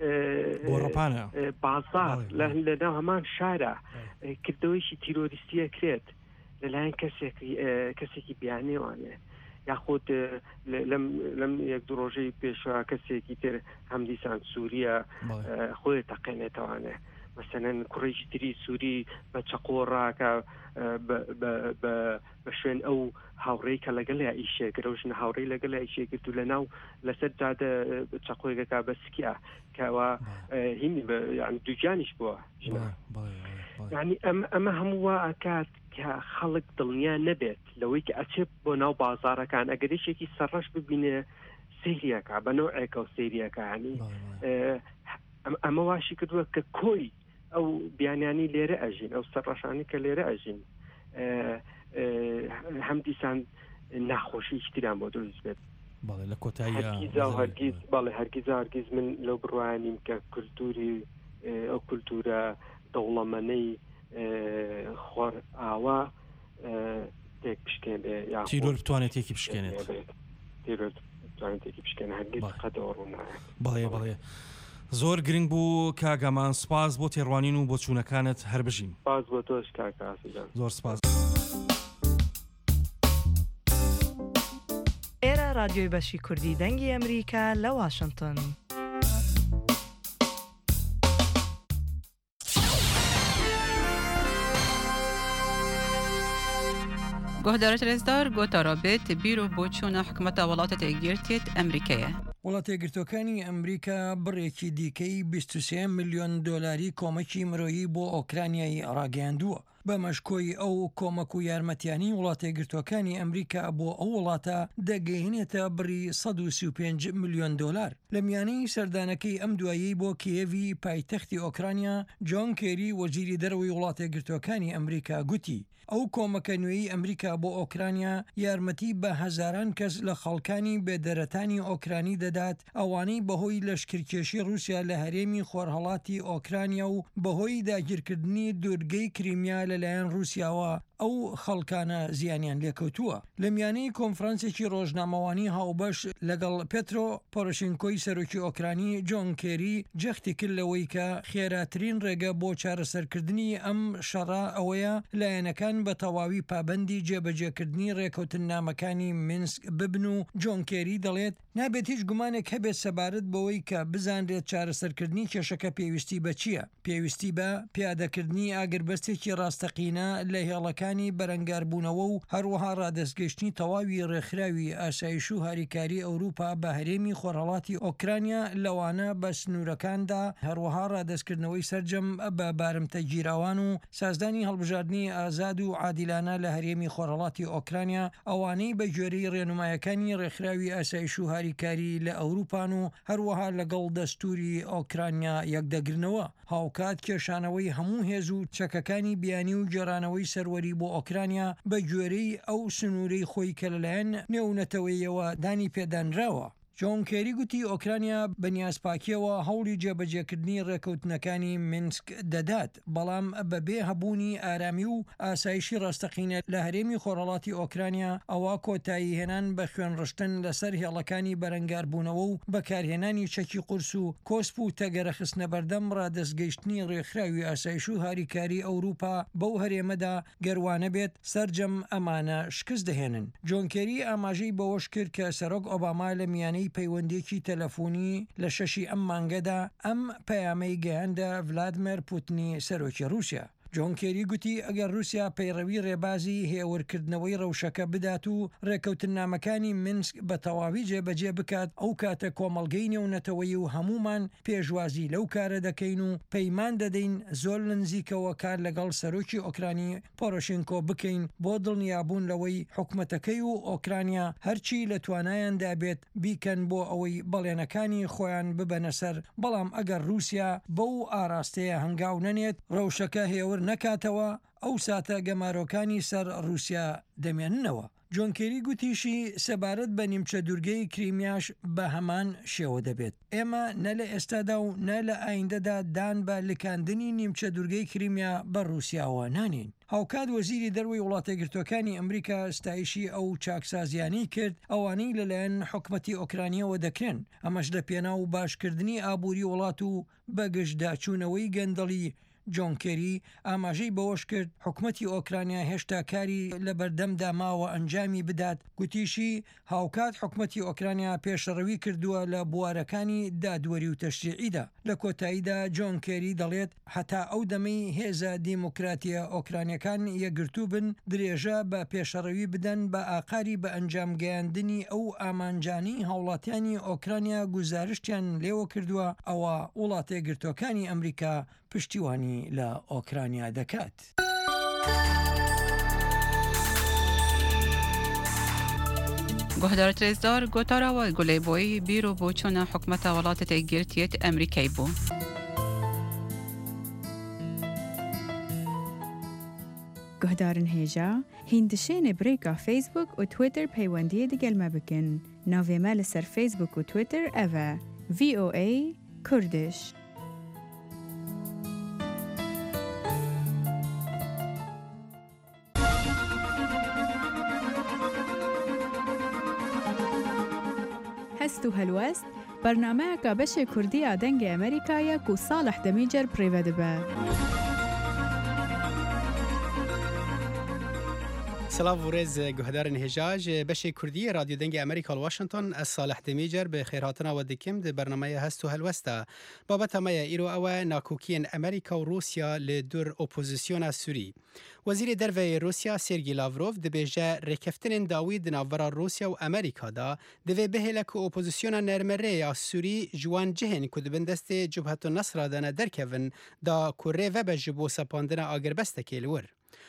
بازار لە ناو هەمان شارە کردەوەیشی تیرۆریستیە کرێت لەلایەن کەسێکی بیانێوانێ یاخۆت لەم یەک دو ڕۆژەی پێشوە کەسێکی تر هەم دیسان سووریە خۆی تەقێنێتەوانێ مەسەنەن کوڕێکی تری سووری بە چەقۆڕاکە بە شوێن ئەو هاوڕێی کە لەگەڵ یا ئیشێکرد ڕۆژنە هاوڕێی لەگەڵ ئیشێکرد و لە ناو لەسەر جادە چەقۆیەکە بەسکیا کەەوە هینی دووجانیش بووە یعنی ئەمە هەموو ئاکات کە خەڵک دڵنیا نەبێت لەوەی کە ئەچێت بۆ ناو بازارەکان ئەگەرێشێکی سەرڕەش ببینێ سەیریەکە بە نەوعێکە و سەیریەکانی ئەمە واشی کردووە کە کۆی ئەو بیانیانی لێرە ئەژین ئەو سەرڕەشانی کە لێرە ئەژین هەم دیسان ناخۆشی شتیان بۆ دروست بێت لە کۆتایی هەرگیز بەڵێ هەرگیز هەرگیز من لەو بڕوانیم کە کولتوری ئەو کولتورە دەوڵەمەنەی خۆر ئاوا تێک پشکێنێ تیرۆر بتوانێت تێکی پشکێنێت تێکی پشکێنە هەرگیز قەدەوە ڕوونایە بەڵێ بەڵێ زۆر گرنگ بوو کاگەمان سپاس بۆ تێڕوانین و بۆ چوونەکانت هەر بژین سپاس بۆ تۆش کاکە ئاسیجان زۆر سپاس ئێرە رادیۆی بەشی کوردی دەنگی ئەمریکا لە واشنگتن گۆهدارە لێزدار گۆتارابێت بیر و بۆ چوونە حکومەتە وڵاتە تێگیرتێت ئەمریکایە. وڵاتە یەکگرتووەکانی ئەمریکا بڕێکی دیکەی بیست و سێ ملیۆن دۆلاری کۆمەکی مرۆیی بۆ ئۆکرانیایی ڕاگەیاندووە. بە مەشکۆی ئەو کۆمەک و یارمەتیانی وڵاتە گرتوەکانی ئەمریکا بۆ ئەو وڵاتە دەگەیهنێتە بڕی سەد و سی و پێنج میلیۆن دۆلار. لە میانەی سەردانەکەی ئەم دوایی بۆ کیێوی پایتەختی ئۆکرانیا، جۆن کێری وەزیری دەرەوەی وڵاتە گرتوەکانی ئەمریکا گوتی ئەو کۆمەکە نوێی ئەمریکا بۆ ئۆکرانیا یارمەتی بە هەزاران کەس لە خەڵکانی بێدەرەتانی ئۆکرانی دەدات، ئەوانەی بەهۆی لەشکرکێشی رووسیا لە هەرێمی خۆرهەڵاتی ئۆکرانیا و بەهۆی داگیرکردنی دوورگەی کریمیا لەلایەن رووسیاوە ئەو خەڵکانە زیانیان لێکەوتووە. لە میانەی کۆنفرانسێکی ڕۆژنامەوانی هاوبەش لەگەڵ پێترۆ پۆرۆشینکۆی سەرۆکی ئۆکرانی، جۆن کێری جەختی کرد لەوەی کە خێراترین ڕێگە بۆ چارەسەرکردنی ئەم شەڕە ئەوەیە لایەنەکان بە تەواوی پابەندی جێبەجێکردنی ڕێکەوتن نامەکانی مینسک ببن و جۆن کێری دەڵێت نابێت هیچ گومانێک هەبێت سەبارەت بەوەی کە بزانرێت چارەسەرکردنی کێشەکە پێویستی بە چییە؟ پێویستی بە پیادەکردنی ئاگربەستێکی ڕاستەقینە لە هێڵەکانی بەرەنگاربوونەوە و هەروەها ڕادەستگەشتنی تەواوی ڕێکخراوی ئاسایش و هاریکاری ئەوروپا بە هەرێمی خۆرهەڵاتی ئۆکرانیا لەوانە بە سنوورەکاندا، هەروەها ڕادەستکردنەوەی سەرجەم بە بارمتە گیراوان و سازدانی هەڵبژاردننی ئازاد و عادیلانە لە هەرێمی خۆرهەڵاتی ئۆکرانیا، ئەوانەی بە گوێرەی ڕێنمایەکانی ڕێکخراوی ئاسایش و هاریکاری لە ئەوروپان و هەروەها لەگەڵ دەستوری ئۆکرانیا یەکدەگرنەوە. هاوکات کێشانەوەی هەموو هێز و چەکەکانی بیانی و گێڕانەوەی سەروەری بۆ ئۆکرانیا بە گوێرەی ئەو سنوورەی خۆی کە لەلایەن نێونەتەوەیەوە دانی پێدانراوە. جۆن کێری گوتی ئۆکرانیا بەنیازپاکیەوە هەوڵی جێبەجێکردنی ڕێکەوتنەکانی مینسک دەدات، بەڵام بەبێ هەبوونی ئارامی و ئاسایشی ڕاستەقینە لە هەرێمی خۆرهەڵاتی ئۆکرانیا ئەوە کۆتایی هێنان بە خوێنڕشتن لەسەر هێڵەکانی بەرەنگاربوونەوە و بەکارهێنانی چەکی قورس و کۆسپ و تەگەرەخستنە بەردەم ڕادەستگەیشتنی ڕێکخراوی ئاسایش و هاریکاری ئەوروپا بەو هەرێمەدا گەروانە بێت سەرجەم ئەمانە شکست دەهێنن. جۆن کێری ئاماژەی بەوەش کرد کە سەرۆک ئۆباما لە میانەی پەیوەندێکی تەلەفۆنی لە شەشی ئەم مانگەدا ئەم پەیامەی گەیاندە ڤلادیمیر پوتینی سەرۆکی رووسیا. جۆن کێری گوتی ئەگەر رووسیا پەیڕەوی ڕێبازی هێورکردنەوەی ڕەوشەکە بدات و ڕێکەوتنامەکانی مینسک بە تەواوی جێبەجێ بکات، ئەو کاتە کۆمەڵگەی نێونەتەوەی و هەمومان پێشوازی لەو کارە دەکەین و پەیمان دەدەین زۆر نزیکەوە کار لەگەڵ سەرۆکی ئۆکرانی پۆرۆشینکۆ بکەین بۆ دڵنیابوون لەوەی حکومەتەکەی و ئۆکرانیا هەرچی لە توانایاندا بێت بیکەن بۆ ئەوەی بەڵێنەکانی خۆیان ببەنە سەر، بەڵام ئەگەر رووسیا بەو ئاراستەیە هەنگاو نەنێت ڕەوشەکە هێور نەکاتەوە، ئەو ساتە گەمارۆکانی سەر رووسیا دەمێننەوە. جۆن کێری گوتیشی سەبارەت بە نیمچە دوورگەی کریمیاش بە هەمان شێوە دەبێت. ئێمە نە لە ئێستادا و نە لە ئایندەدا دان بە لکاندنی نیمچە دوورگەی کریمیا بە رووسیاوە نانین. هاوکات وەزیری دەرەوەی وڵاتە گرتوەکانی ئەمریکا ستایشی ئەو چاکسازیانی کرد ئەوانەی لەلایەن حکومەتی ئۆکرانیەوە دەکرێن، ئەمەش لە پێناو باشکردنی ئابووری وڵات و بەگشتداچوونەوەی گەندەڵی. جۆن کێری ئاماژەی بەوەش کرد حکومەتی ئۆکرانیا هێشتا کاری لە بەردەمدا ماوە ئەنجامی بدات. گوتیشی هاوکات حکومەتی ئۆکرانیا پێشەڕەوی کردووە لە بوارەکانی دادوەری و تەشریعیدا. لە کۆتاییدا جۆن کێری دەڵێت هەتا ئەو دەمەی هێزە دیموکراتیە ئۆکرانیەکان یەکگرتوو بن درێژە بە پێشەڕەوی بدەن بە ئاقاری بە ئەنجام گەیاندنی ئەو ئامانجانی هاوڵاتیانی ئۆکرانیا گوزارشتیان لێوە کردووە، ئەوە وڵاتە گرتوەکانی ئەمریکا پشتیوانی لە ئۆکرانیا دەکات. گۆهدار ترێزدار گۆتاراوە گولەیبۆی بیرۆ بۆ چۆنە حکومەتە وڵاتە گرتیێت ئەمریکای بوو. گۆهدارن هێژا هیندشێنە برێکا فیسبوک و تویتر پەیوەندیە دەگەلمە بکەن. ناوێمە لەسەر فیسبوک و تویتر ئەڤە ڤی ئۆ ئەی کوردش. هەست و هەلوەست بەرنامەیەکە بەشێ کوردیە دەنگی ئەمریکایە و ساڵح دەمیجەر پڕێوە دەبە. سلااو ورێز گوهدارن هێژاژ بەشێ کوردی رادیو دەنگی ئەمریکا واشنگتن ئە ساڵح دەمیجەر بە خێرهاتنەوە دەکەم دە بەرنمەیە هەست و هەلوەستە بابەتەمەیە ئیرۆ ئەوە ناکۆکیین ئەمریکا و رووسیا لە دوور ئۆپۆزیسیۆنە سووری. وەزیری دەرەوەی رووسیا سێرگی لاڤرۆڤ دەبێژە ڕێکەفتنên داوی di navbera رووسیا و ئەمریکادا divê bihêle ku opozîsyona nermerêya Sûrî ji wan cihên ku dibin destê Cibhetu Nesra de ne derkevin da ku rê vebe ji bo sepandina agirbestekê li wir.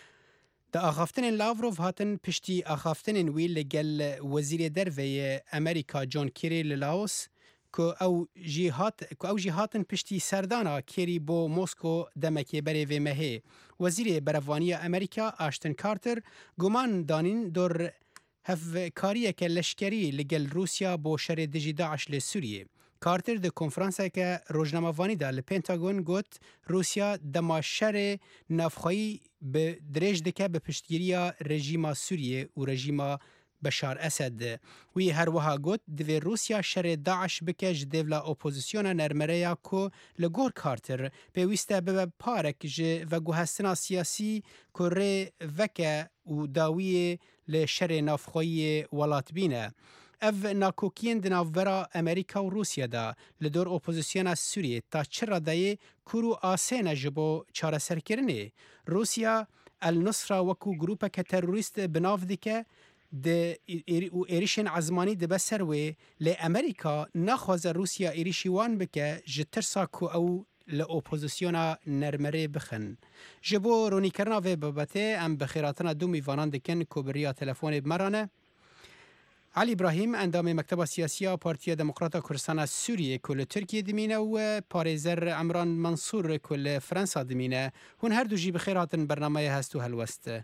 د آخافتن لاوروف هاتن پشتی آخافتن وی لگل وزیر دروی امریکا جون کیری للاوس که او جهات که او جهاتن پشتی سردانا کیری بو مسکو دمکی بری و مه وزیر بروانی امریکا آشتن کارتر گمان دانین دور هف کاریه که لشکری لگل روسیا بو شر دجی داعش لسوریه. کارتر د کنفرانسه که روزنامه‌وانی ده لپنتاگون گوت روسیا دما شر نافخوایی به درێژ دکه به پشتگیری رژیما سوریه و رژیما بشار اسد. وی هر وها گوت دوی روسیا شر داعش بکه جدیولا اپوزیسیون نرمره کو لگور کارتر پیوسته به پارک ج و گوهستنا سیاسی کره وکه و داوی لشر نافخوایی ولات بینه. اف ناکوکین دناورا امریکا و روسیا دا لدور اپوزیسیون سوریه تا چرا دای کرو آسین جبو چاره سرکرنه. روسیا النصره وکو گروپه که تروریست بناف دیکه د ایریشن عزمانی د بسروي لامریکا نخواز روسیا ایریشی وان بکه جترسا کو او لاوپوزیسیونا نرمره بخن جبو رونی کرنا و بابته ام بخیراتنا دو میوانان دکن کوبریا تلفن مرانه علي ابراهيم اندام مكتب سياسيه بارتيا ديمقراطه كردستان سوريا كل تركيا دمينه و باريزر عمران منصور كل فرنسا دمينه هون هر دو جي بخيرات برنامج هستو هلوست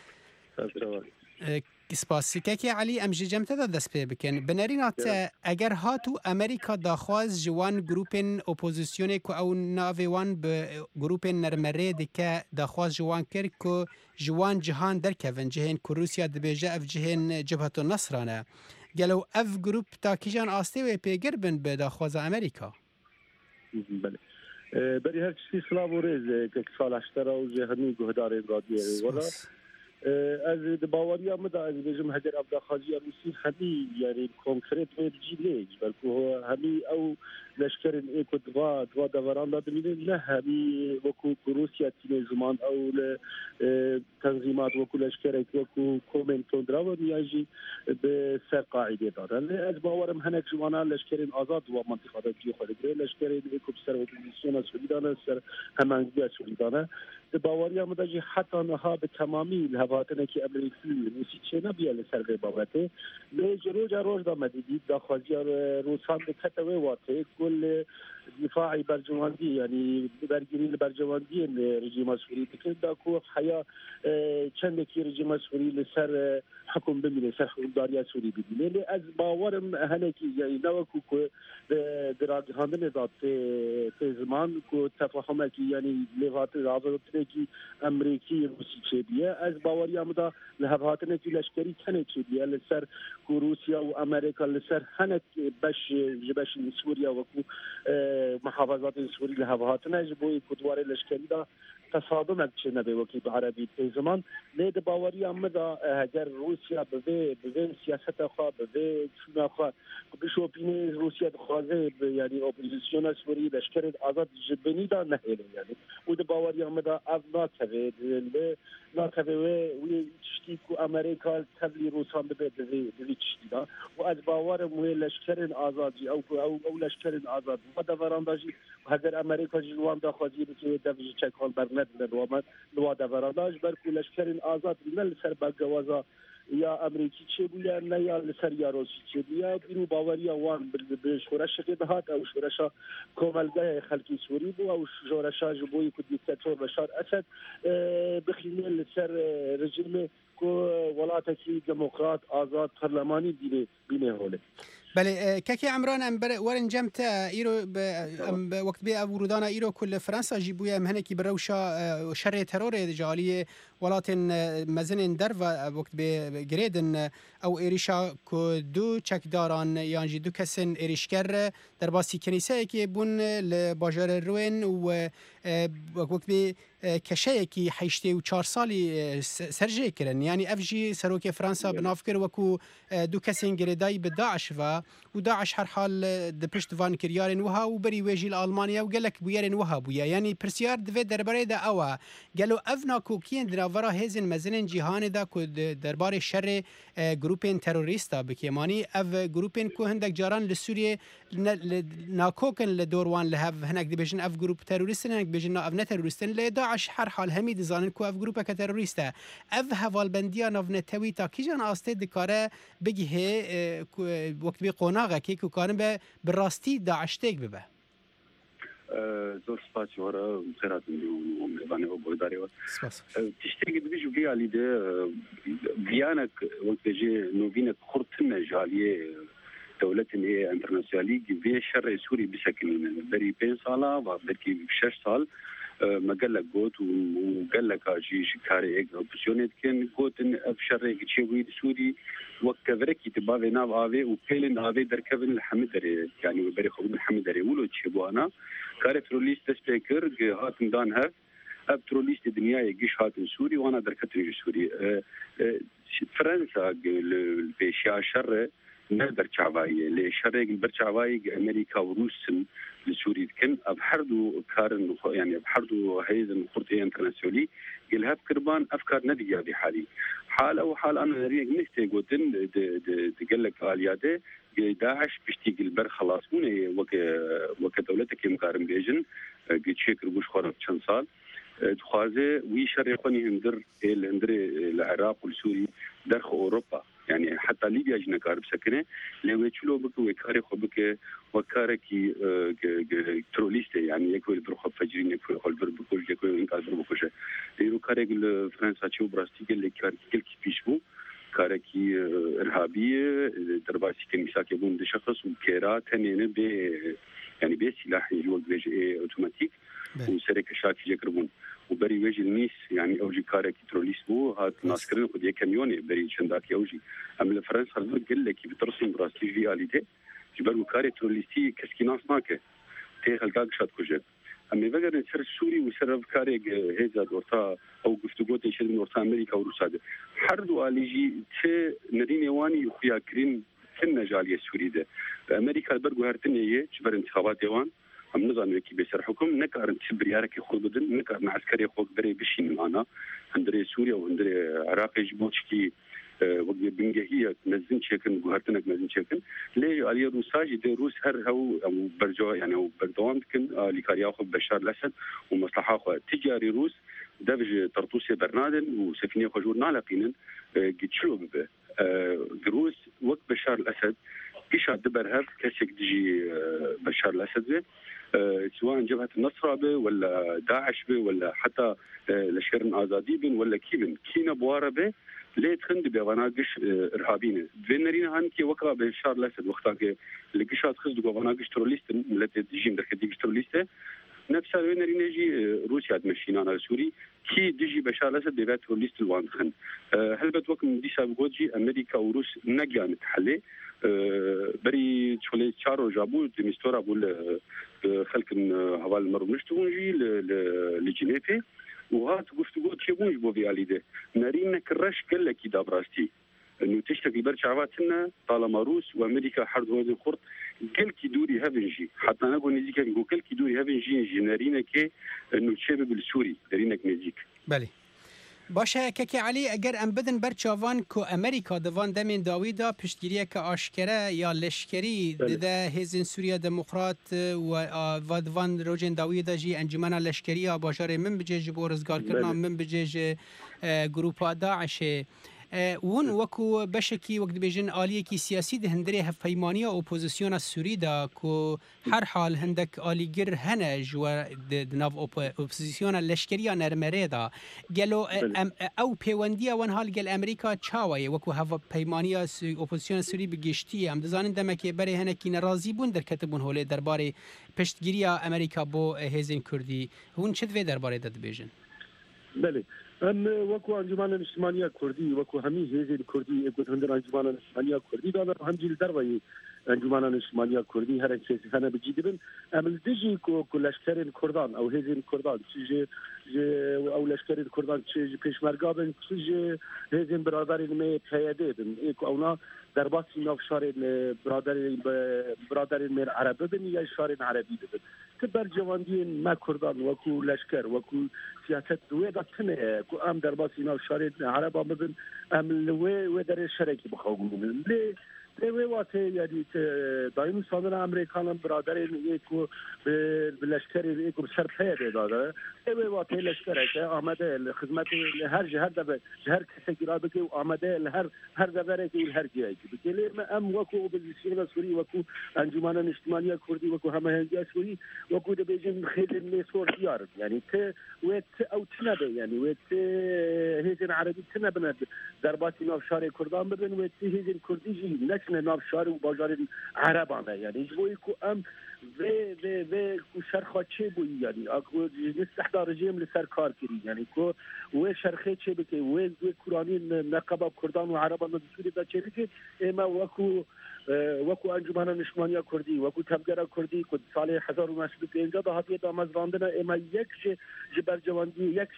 سپاس که علی ام جمت دا دست پی بکن بنرینات اگر هاتو امریکا داخواز جوان گروپن اپوزیسیون که او ناویوان به گروپن نرمره دیکه داخواز جوان کرد که جوان جهان در کون جهن که روسیا دبیجه اف جهن جبهت النصرانه گلو اف گروپ تا کیجان آسته و پیگر بن به داخواز امریکا بله بری هر چیزی سلام و ریز که سالشتره و جهنی گهدار رادیه ولا از باوری آمده از بجم هدر ابداخازی روسی خدی یعنی کنکرت و جیلیج بلکه همی او لشکرین ایکو دوا دوا دوران داده میده نه همی وکو روسیا تیم زمان او تنظیمات وکو لشکر وکو کومنتون دراو نیاجی به سر قاعده دارن از باورم هنک جوانا لشکرین آزاد و منطقه دادی خود لشکرین ایکو سر اپوزیسیون سوریدانه سر همانگی سوریدانه باوری آمده جی حتی نها به تمامی لحظاتی که امریکی روسی چه نبیه سر به بابته به جروج روز دامه دید داخوازی روسان به کتوه واته کل دفاعی برجواندی یعنی برگیری برجواندی رژیم سوری تکرد داکو حیا چند کی رژیم سوری لسر حکم بمینه سر حکومداری سوری ببینه لی از باورم هنکی یعنی نوکو که دراجهاندن داد ته زمان که تفاهمه کی یعنی لغات رابطه کی امریکی روسی چه بیه از باوری آمده لحظاتنه کی لشکری کنه چه بیه لسر که روسیا و امریکا لسر هنک بش جبش سوریا و کو محافظات سوری لحظاتنه جبوی کدوار لشکری دا تصادم چه نبی وکی به عربی ته زمان لید باوری آمده اگر روسیا به به سیاست خواه به چون خواه بشو بینه روسیا خوازه یعنی اپوزیسیون سوری لشکر آزاد جبنی دا نهیله یعنی و د باوری آمده از ناکوه ل ناکوه و چشتی کو امریکا تبلی روسان به دوی دوی چشتی دا و از باورم و لشکر آزادی او او او لشکر آزاد و دوران داشی هر امریکا جوان دا خوازی که دوی چکان برند نوامد نوا دوران داش بر کو لشکر آزاد نل سر بگوازا یا امریکی چه بوده نه یا لسر یا روسی چه بوده اینو باوری وان به شورش دهات او شورش کاملگاه خلکی سوری بو او شورش جبوی که دیکتاتور بشار اسد بخینه لسر رژیم که ولاتی دموکرات آزاد پارلمانی بینه بینه هوله بله كاكي عمران ام ورن جمت ايرو وقت بي ورودانا ايرو كل فرنسا جيبويا مهنكي بروشا شر ترور جاليه ولاتن مزن در وقت بي جريدن او ايريشا كو دو چك داران يانجي دو كسن ايريشكر در باسی کنیسه که بون لباجار روین و وقت بي کشه کی هشت و چهار سالی سرجه کرن یعنی افجی سروک فرانسا بنافکر وکو دو کسین گریدای به داعش و و داعش هر حال د پشت وان کریارن وها و بری ویجی المانیا و گلک بویرن وها بویا یعنی پرسیار د درباره د او گلو افنا کوکین در ورا هزن مزن جهان دا کو درباره شر گروپ گروپین تروریستا بکیمانی اف گروپین کو هندک جاران لسوریه ناکوکن لدوروان له هناك دبیجن اف گروپ تروریستن هناك بيجن اف نه تروریستن ل داعش هر حال همي دزانن کو اف گروپ ک تروریستا اف هوال بندیا ناف نتوی تا کیجان استه دکاره بگه وقت بی قوناغه کی کو کارن به براستی داعش تک ببه زۆر سپاس وەرە خێراتم و میێبانەوە بۆی دارەوە تشتێکی دبیش وی علیدە ڤیانێک وەک دەژێ نۆڤینێک قورتنە ژالیێ دەولەتن هەیە ئەنتەرناسیۆنالی vê şerê Sûrî bisekinin berî pênc sala va belkî şeş sal me gelek got û geleka jî ji karê ek opsiyonê dikin gotin ev şerê çêbûyî di Sûrî wek kevirekî di bavê nav avê û pêlên avê derkevin li hemî derê yanî berê xwe li hemî derê wilo çêbûana karê terorîst dest pê kir hatin dan hev ev terorîstê dinyayê giş hatin Sûrî wana derketin ji Sûrî Fransa li pêşiya şerê ne berçavayê lê şerê berçavayê Amerîka û Rûsn li Sûrî dikin ev her du karin yani ev her du hêzin xurtê internasyonî gel hev kirban ev kar nediya vê halî حال او حال انا ريق نكتي قوتن تقول لك الياده داعش بيشتي البر خلاص هنا وك وك دولتك مقارن بيجن قد شكر بوش خرج كم صال تخازي وي شريقوني هندر الهندر العراق والسوري درخ اوروبا يعني حتى ليبيا جنا كارب سكنه لو تشلو بك وكاري خو بك وكاركي تروليست يعني يكوي برخ فجرين يكوي خل بر بكل يكوي انقاذ بر بكل يرو كاري فرنسا تشو براستي قال لك كل كيفيشبو كاركي ارهابيه درباسي كنيسا كيبون دي شخص وكيرا تنين ب يعني بسلاح يلوج بيجي اوتوماتيك وسرك شاكي يقربون وبري وجه الناس يعني اوجي كاركي تروليست بو هات ناس كرين خدي كاميوني بري شنداك اوجي ام فرنسا قال لك بترسم براستي رياليتي جبر كاري تروليستي كسكي ناس ماكه تي خلقاك شات كوجه اما بقدر نسر سوري وسر كاري هيزا دورتا او گفتگوت شد نورتا امریکا و روسا ده هر دو آلیجی چه ندین وانی خویا کرین كنا جالية سوري ده امريكا برغو هرتنيه جبر انتخابات يوان هم نظام يكي بيسر حكم نكار تبري يارك يخوض بدن نكار مع عسكري يخوض بري بشين معنا هندري سوريا وهندري عراق يجبوتشكي وقت بنجهية نزين شكل وهرتنك نزين شكل ليه على روساجي ده روس هر هو أو برجوا يعني أو بردوام كن لكاريا أخو بشار الأسد ومصلحة أخو تجاري روس دفج طرطوسي برنادن وسفينة خجور نالاقين قد شلو ببه روس وقت بشار الأسد إيش عدبر هف كسك تجي بشار الأسد به سواء جبهة النصرة به ولا داعش به ولا حتى لشكرن آزادي بن ولا كيبن كينا بوارة به ليه تخند بيواناقش إرهابيين فينرين هانكي وكا بشار الأسد وقتاك لقشات خزد بيواناقش تروليستن التي تجيم دركتيقش تروليسته نفسها وينرين يجي روسيا تمشينا على سوري كي ديجي بشار الأسد بيبات تروليست الواندخن هل بتوكم دي سابقوتجي أمريكا وروس نجا نتحلي بري شغلي شارو جابو دمستورا بول خلق هوال المرمشتونجي لجنيفي وهات قفت قلت شبونج بو في عليده نارينا كرش كلا كي دابراستي انه تشتكي برشعواتنا طالما روس وامريكا حرد هذا الخرط كل كي دوري هافنجي حتى نقول نزيك نقول كل كي دوري هافنجي نارينا كي انه الشباب السوري نارينا كنزيك بله باشه که علی اگر ام بدن برچاوان کو امریکا دوان دمین داویدا پشتگیری که آشکره یا لشکری ده هزین سوریا دموکرات و دوان روجن داویدا جی انجمن لشکری باشار من بجه بو رزگار کردن من بجه گروپ داعش ون وکو بشکی وقت بیجن آلیه کی سیاسی ده هندری هفیمانی اپوزیسیون سوری دا کو هر حال هندک آلیگر هنج و دناف اپوزیسیون لشکری نرمره دا گلو او پیوندی ون حال گل امریکا چاوی وکو هفیمانی اپوزیسیون سوری بگشتی هم دزانن دمکی بره هنکی نرازی بون در کتبون هوله درباره پشتگیری امریکا بو هزین کردی ون چه دوی درباره داد بیجن بله ام وكو انجمان الاجتماعية الكردي وكو همي هيزي الكردي اقول هندر انجمان الاجتماعية الكردي دانا همجي الدربي انجمان الاجتماعية الكردي هر سياسي خانة بجيدبن ام الدجي كو لشكر الكردان او هيزي الكردان تيجي او لشکری کردان چه پیشمرگا بن چه هزین برادری می پیاده بن ایکو اونا در باس ناف شار برادری برادری مر عربی بن یا شار عربی بن تبر جواندی ما کردان وکو لشکر وکو سیاست دوی داتنه کو ام در باس ناف شار عربا بن ام لوی و در شرکی بخوگون لی لی واته یعنی دایم سانر امریکان برادر ایکو لشکری ایکو سر پیاده داده لی واته لشکره که آمده خدمت هر جهر دبه هر کسی گرابه که آمده هر هر دبره که هر جایی که لی ام وکو بزیسیون سوری وکو انجمن اجتماعی کردی وکو همه هنگی سوری وکو دبیجن خیلی نیسور دیار یعنی ت و ت او تنبه یعنی و ت هیچن عربی تنبه در باسی ناف شار کردان بدن و ت هیچن کردی جی نشنه ناف شار و بازار عربانه یعنی جوی کو ام و و و کو شرخه چه بوی یعنی اكو استحضار رژیم لسر کار کری یعنی کو و شرخه چه بکی و و کورانی نقاب کردان و عربان دستوری دا چه بکی اما وکو وکو انجمن نشمانیا کردی وکو تبگرا کردی کو سال هزار و نهصد و پنجاه ده هاتیه دامز راندن اما یک جبر جواندی یک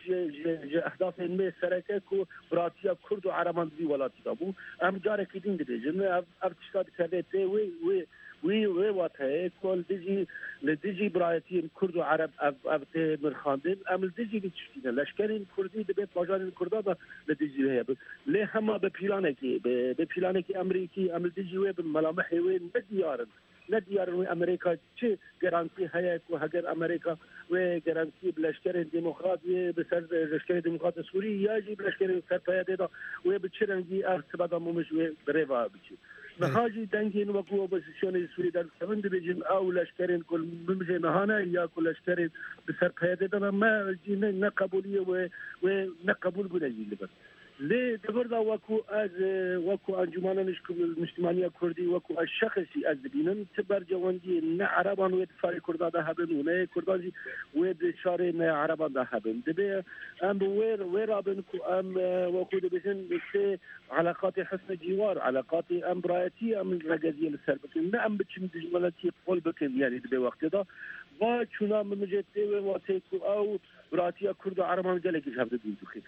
اهداف می سرکه کو براتیا کرد و عربان دی ولاتی دابو ام جاره کدین دیده جن اب تشتاد کرده تی وی وی وی وی واته کل دیجی لدیجی برایتی کرد و عرب اب اب ته مرخاندن ام دیجی بیچتینه لشکرین کردی به باجارین کردا دا لدیجی هه له هم به پیلانه کی به پیلانه کی امریکی ام دیجی و به ملامح و ندیارن ندیارن و امریکا چه گارانتی هيا کو هگر امریکا و گارانتی لشکر دموکراتی به سر لشکر دموکرات سوری یا جی لشکر سر پیاده دا و به چرنگی ارتباط مومش و بروا بچی نهاجی دنگین وکو اپوزیسیون سوری در سوند بیجن او لشکرین کل بمجه نهانه یا کل لشکرین بسر پیاده دارن ما جی نه قبولیه و و نه قبول بوده جی لبن لی دبردا وکو از وکو انجمن اجتماعی کردی وکو از شخصی از بینن تبر جواندی نه عربان و دفاع کردا ده هبن و نه کردازی و شار نه عربان ده هبن دبی ام ویر ویر ابن کو ام وکو دبیشن سه علاقات حسن جوار علاقات امبرایتی ام رجزی لسربتن نه ام بچم دجملتی قول بکن یعنی دبی وقت دا و چونا مجتی و تیکو او براتیا کرد و عربان جلکی شبده دیدو خیلی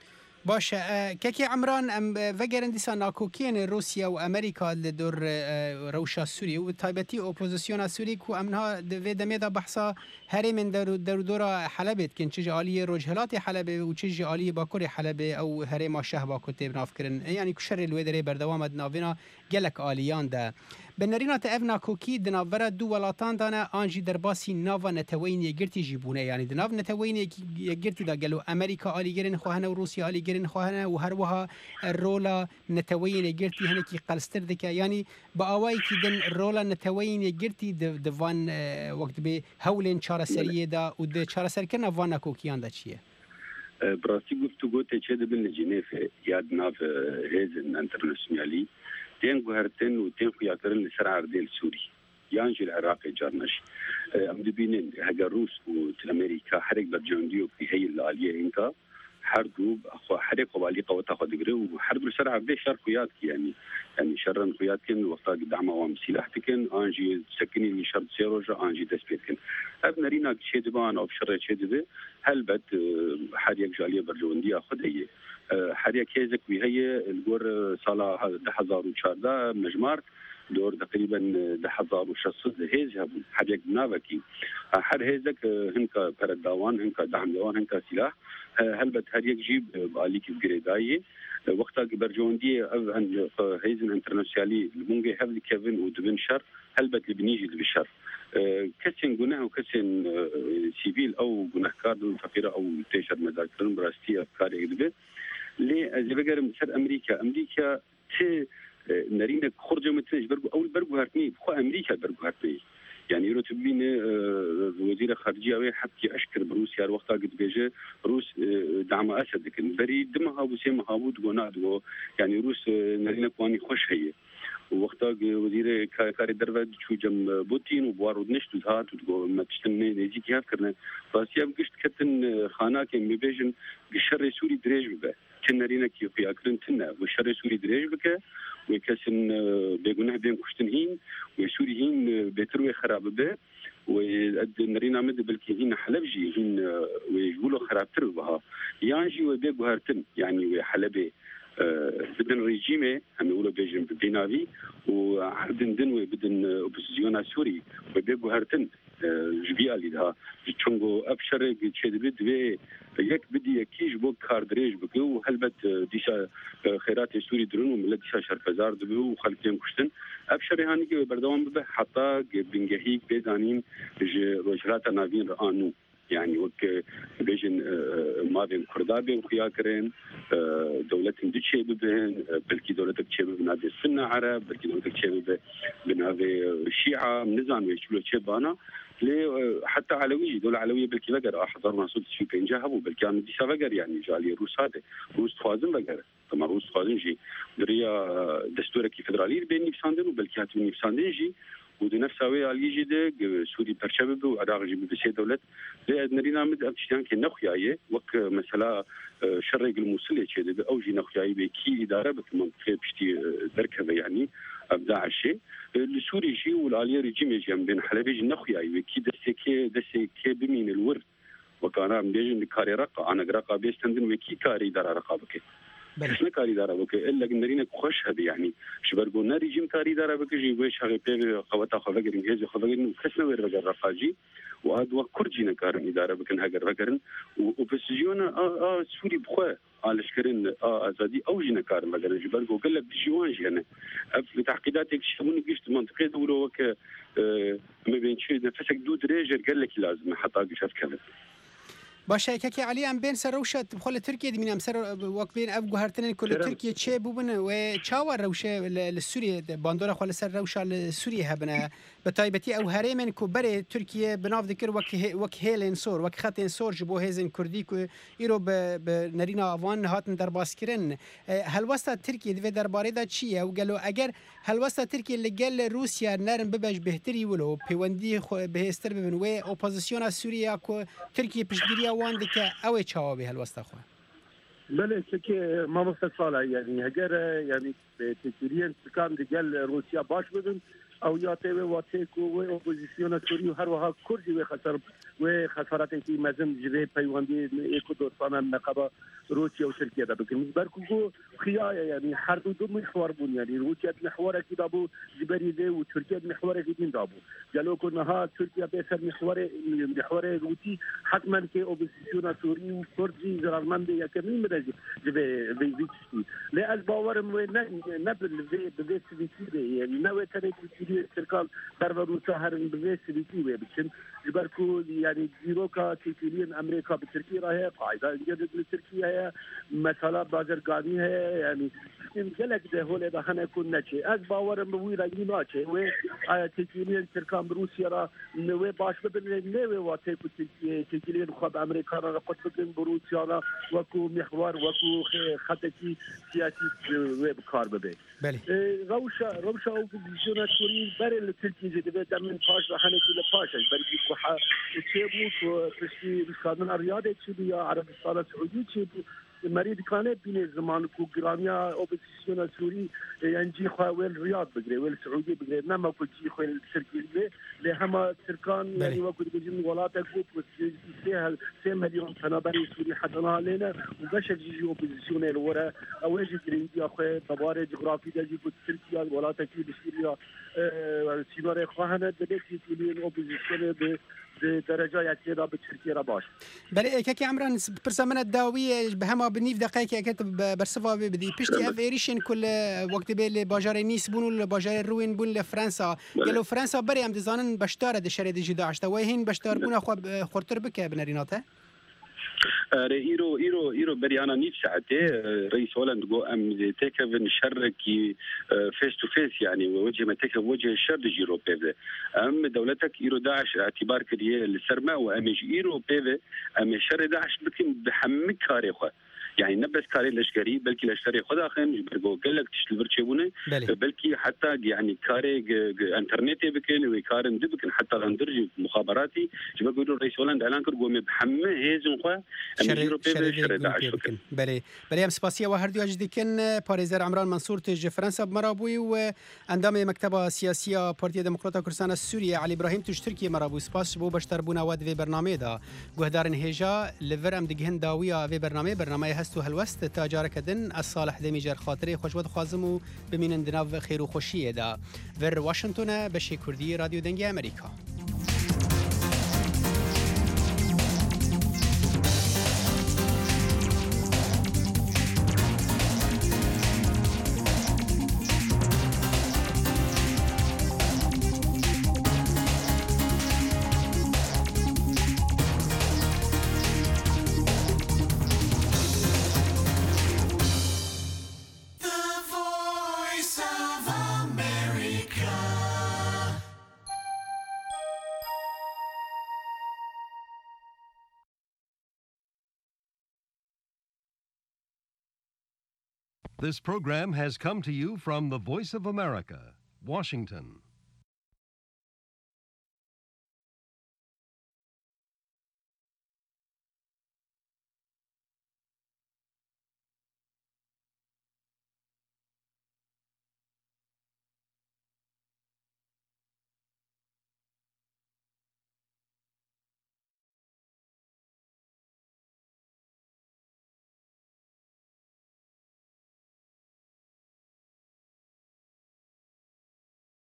باشه كيكي عمران ام وگرن دیسا ناکوکین روسیا و امریکا لدور روشا سوری و تایبتی اپوزیسیون سوری کو امنها و دمیدا بحثا هری من در در دورا حلبت کن چه عالی رجحلات حلب و چه عالی باکور حلب او هری ما شه باکو تبناف کرن یعنی کشر الودری بردوام ناوینا گلک عالیان ده بنرینا تاف ناکوکی دناور دو ولاتان دانه آنجی در باسی ناوا نتوین یگرتی جیبونه یعنی دناو نتوین یگرتی دا گلو امریکا عالی گرن خواهنه و روسیا عالی گرن خواهنه و هر وها الرولا نتوین یگرتی هنه کی قلستر دکه یعنی با آوایی کی دن رولا نتوین یگرتی دوان وقت به هولن چاره سریه دا و د چاره سر کنه وان ناکوکیان دا چیه براستی گفتگو ته چه دبن جنیف یاد ناف هیزن انترناسیونالی تين قهرتين وتين خياطرين لسر عرديل سوري يانجي العراق جارنش ام دبين هجا روس وامريكا حرق برجونديو في هي الاليه انكا حرقوا اخو حرق قوالي قوه تاخذ غري وحرب لسر عرديل شر خياط يعني يعني شرن خياط كن وقت قدام وام سلاح تكن انجي سكني من شرط سيروجا انجي تسبيتكن ابنرينا شي دبان او شر شي دبي هل بد حرق جاليه برجونديا خذ هي حريق هيزك وهي الجور صلاة ده هزار وشارده مجمار دور تقريبا ده هزار وشصد هيز حريق نافكي حر هيزك هنكا بردوان هنكا دعم دوان هنكا سلاح هل بت حريق جيب باليك بجريداي وقتها برجوندي عن هيزن انترناسيونالي المونجي هذا كيفن ودبن شر هل بت لبنيجي بالشر كسين جناه وكسين سيفيل او جناهكار فقيره او تيشر مذاكر براستي افكار يدبي لي از بگرم سر امریکا امریکا چه نرینه خرج متنج برگو اول برگو هرتنی خو امریکا برگو هرتنی يعني رو تبين وزير خارجيه وي حكي اشكر بروسيا وقتها قد بيجي روس دعم اسد لكن بري دمها وسيمها هابود ونادو يعني روس نرينا كواني خوش هي وقتها وزير كاري درود شو جم بوتين وبوارود نشتو هات ما تشتني نيجي هافكرنا فاسيا قشت كتن خاناك مبيجن قشر سوري دريج بقى كنرينا كي في اكرن تنا وشر سوري دريج بك وكسن بيجونه بين كشتنهين وسوريين بيتروي خراب به ونرينا مد بالكي حلبجي هين ويقولوا خراب تربها يانجي وبيجو هرتن يعني وحلبي بدن ريجيمي هم يقولوا بيجن بينافي وعدن دنوي بدن اوبوزيسيون سوري وبيجو هرتن جبيا لها تشونغو ابشر تشد بد يك بدي كيش بو كاردريج بكو هلبت ديشا خيرات سوري درون وملت ديشا شرفزار دبو وخلتين كشتن ابشر هاني بردوام به حتى بنجهيك بيدانين روجرات نافين رانو يعني وك بيجن ما بين كردابي وخياكرين دولة دتشي ببين بلكي دولة دتشي بنادي السنة عرب بلكي دولة دتشي بنادي الشيعة نزان ويشلو تشيبانا ليه حتى علوي دولة علوية بلكي بقر حضرنا صوت في بنجاهبو بلكي عم ديشا بقر يعني جالي روس هذا روس خوازن بقر طبعا روس خوازن جي دريا دستورك فدرالي بين نفساندن وبلكي هاتو نفساندن جي ودي نفسها ويا اليجي ده سوري برشبه وعراق جيب بسي دولة ده نرينا مد أبتشتان كي نخياية وك مثلا شرق الموصل يشيد أو جي نخياية بكي إدارة بمنطقة بشتي دركبة يعني أبداع الشيء السوري جي والعالية رجيم يجي بين حلبي نخياية وكي دسي كي دسي كي بمين الورد وكان بيجن كاري رقا أنا رقا بيستندن وكي كاري إدارة رقابك بس نكاري دارا بك إلا جنرينا خوش هذا يعني شبرجو ناري جيم كاري دارا بك جي ويش هذا بير خواتها خفقر إنجاز خفقر خسنا وير بقر رقاجي وهذا كرجي نكارن إدارة بكن هجر بقرن وبسجيونا آه آه سوري بخوا على شكرن آه أزادي أو جي نكارن بقرن شبرجو قال لك بجوان جي أنا في تعقيداتك شمون قشت منطقة دولة وك ما بين شيء نفسك دود ريجر قال لك لازم حتى قشت كذا باشه که علی ام بین سر روشه بخال ترکیه دمینم سر وقت بین افغو هرتن کل ترکیه چه بودن و چاور روشه لسوریه باندورا خال سر روشه لسوریه هبنا بتایبتی او هرمن کو بره ترکیه بناف ذکر وک وک هیلن سور وک خطن سور جبو هزن کردی کو ایرو به نرینا افغان هاتن در باسکرن هل واسطه ترکیه دوی درباره دا چیه و قالو اگر هل واسطه ترکیه لگل روسیا نرم ببج بهتری ولو پیوندی بهستر ببن و اپوزیسیون سوریه کو ترکیه پشتگیری وان دکه اوه چاوابی هل واسطه خو بله که ما مستقصاله يعني هجر يعني تكرير كان دجال روسيا باش بدن او یا ته و تکو و اپوزیسیون سوری هر وها کردی و خسر و خسارت کی مزم جبه پیوندی اکو دوستان نقبه روسیا و ترکیه ده بکن برکو خیایا يعني هر دو دو محور بون يعني روسيا محور کی دابو جبری ده و ترکیه محور کی دین دابو جلو کو نه ترکیه به سر محور محور روسی حتما که اپوزیسیون سوری و کردی زرمند یکمی مرزی جبه ویچی لی از باورم و نه نه به به سویتی يعني نه تنه تركال دربا روسا هرن بغير سبيتي ويبشن جبركو يعني جيروكا تيكيلين أمريكا بتركيا هي قاعدة إنجاز تركيا هي مثلا بازرگاني هي يعني جلك ده هو ده هنا يكون نشي از باور مويرا يناشي و تيكيلين تركام بروسيا را نوي باش ببن نوي واتيكو تيكيلين خب أمريكا را قد ببن بروسيا را وكو محور وكو خطتي سياسي وبكار ببن روشا روشا اوبوزيسيون سوري بري التركي جديد من باش راح نحكي لباش بري كوحة تشيبو تشي بشكل الرياضة تشيبو عربستان السعودي تشيبو مريض كانت بين زمان كو جراميا اوبوزيسيون سوري ينجي خوال رياض بقري والسعودي بقري نما كل شيء خوال التركي اللي هما تركان يعني وقت بيجون ولاتك كوب سهل سه مليون تنابري سوري حدنا علينا وبشر جيجي اوبوزيسيون الورا او يجي جريندي اخو تباري جغرافي دجي كو تركيا ولاتك بسوريا سيناريو خواهنا دلتي تولين اوبوزيسيون ب درجه یکی را به ترکیه را باش. بله که عمران پرسمان الدعوی به همه بنیف دقیقی که برسوا بدی پشتی افریشن کل وقت به باجار نیس بون و باجار روین بون لفرانسا گلو فرانسا بری هم دزانن بشتار د شرید جداشته و هین بشتار بون خو خورتر بک بنریناته ايرو ايرو ايرو بريانا نيت ساعتي رئيس هولندا جو ام تكفن شركي فيس تو فيس يعني وجه ما تكف وجه الشر دي اوروبا ام دولتك ايرو داعش اعتبار كدي السرما وام ايرو بيفي ام شر داعش بكن بحمك كاريخه يعني نبس كاري لشكري بلكي لشتري خدا خن برجو قلك تشتلبر تشيبونه بلكي حتى يعني كاري انترنتي بكن ويكارن دبكن حتى غندرج مخابراتي جبا بيقولوا رئيس هولندا اعلان كرجو مبحمه هيزن خو شر داعش بكن بله بله ام سپاسيه و هر دو اجدیکن پاریزر عمران منصور تج فرنسا بمرابوی و اندام مکتب سیاسی پارتی دموکرات کردستان سوریه علی ابراهیم توش ترکیه مرابو سپاس بو بشتر بونا ود و برنامه دا گهدارن هجا لور ام دگهن داویا و برنامه برنامه هستو هلوست تاجار کدن الصالح دمیجر خاطری خوشبد خوازمو بمینن دناو خیر و خوشیه دا ور واشنطن بشی کردی رادیو دنگی امریکا. This program has come to you from the Voice of America, Washington.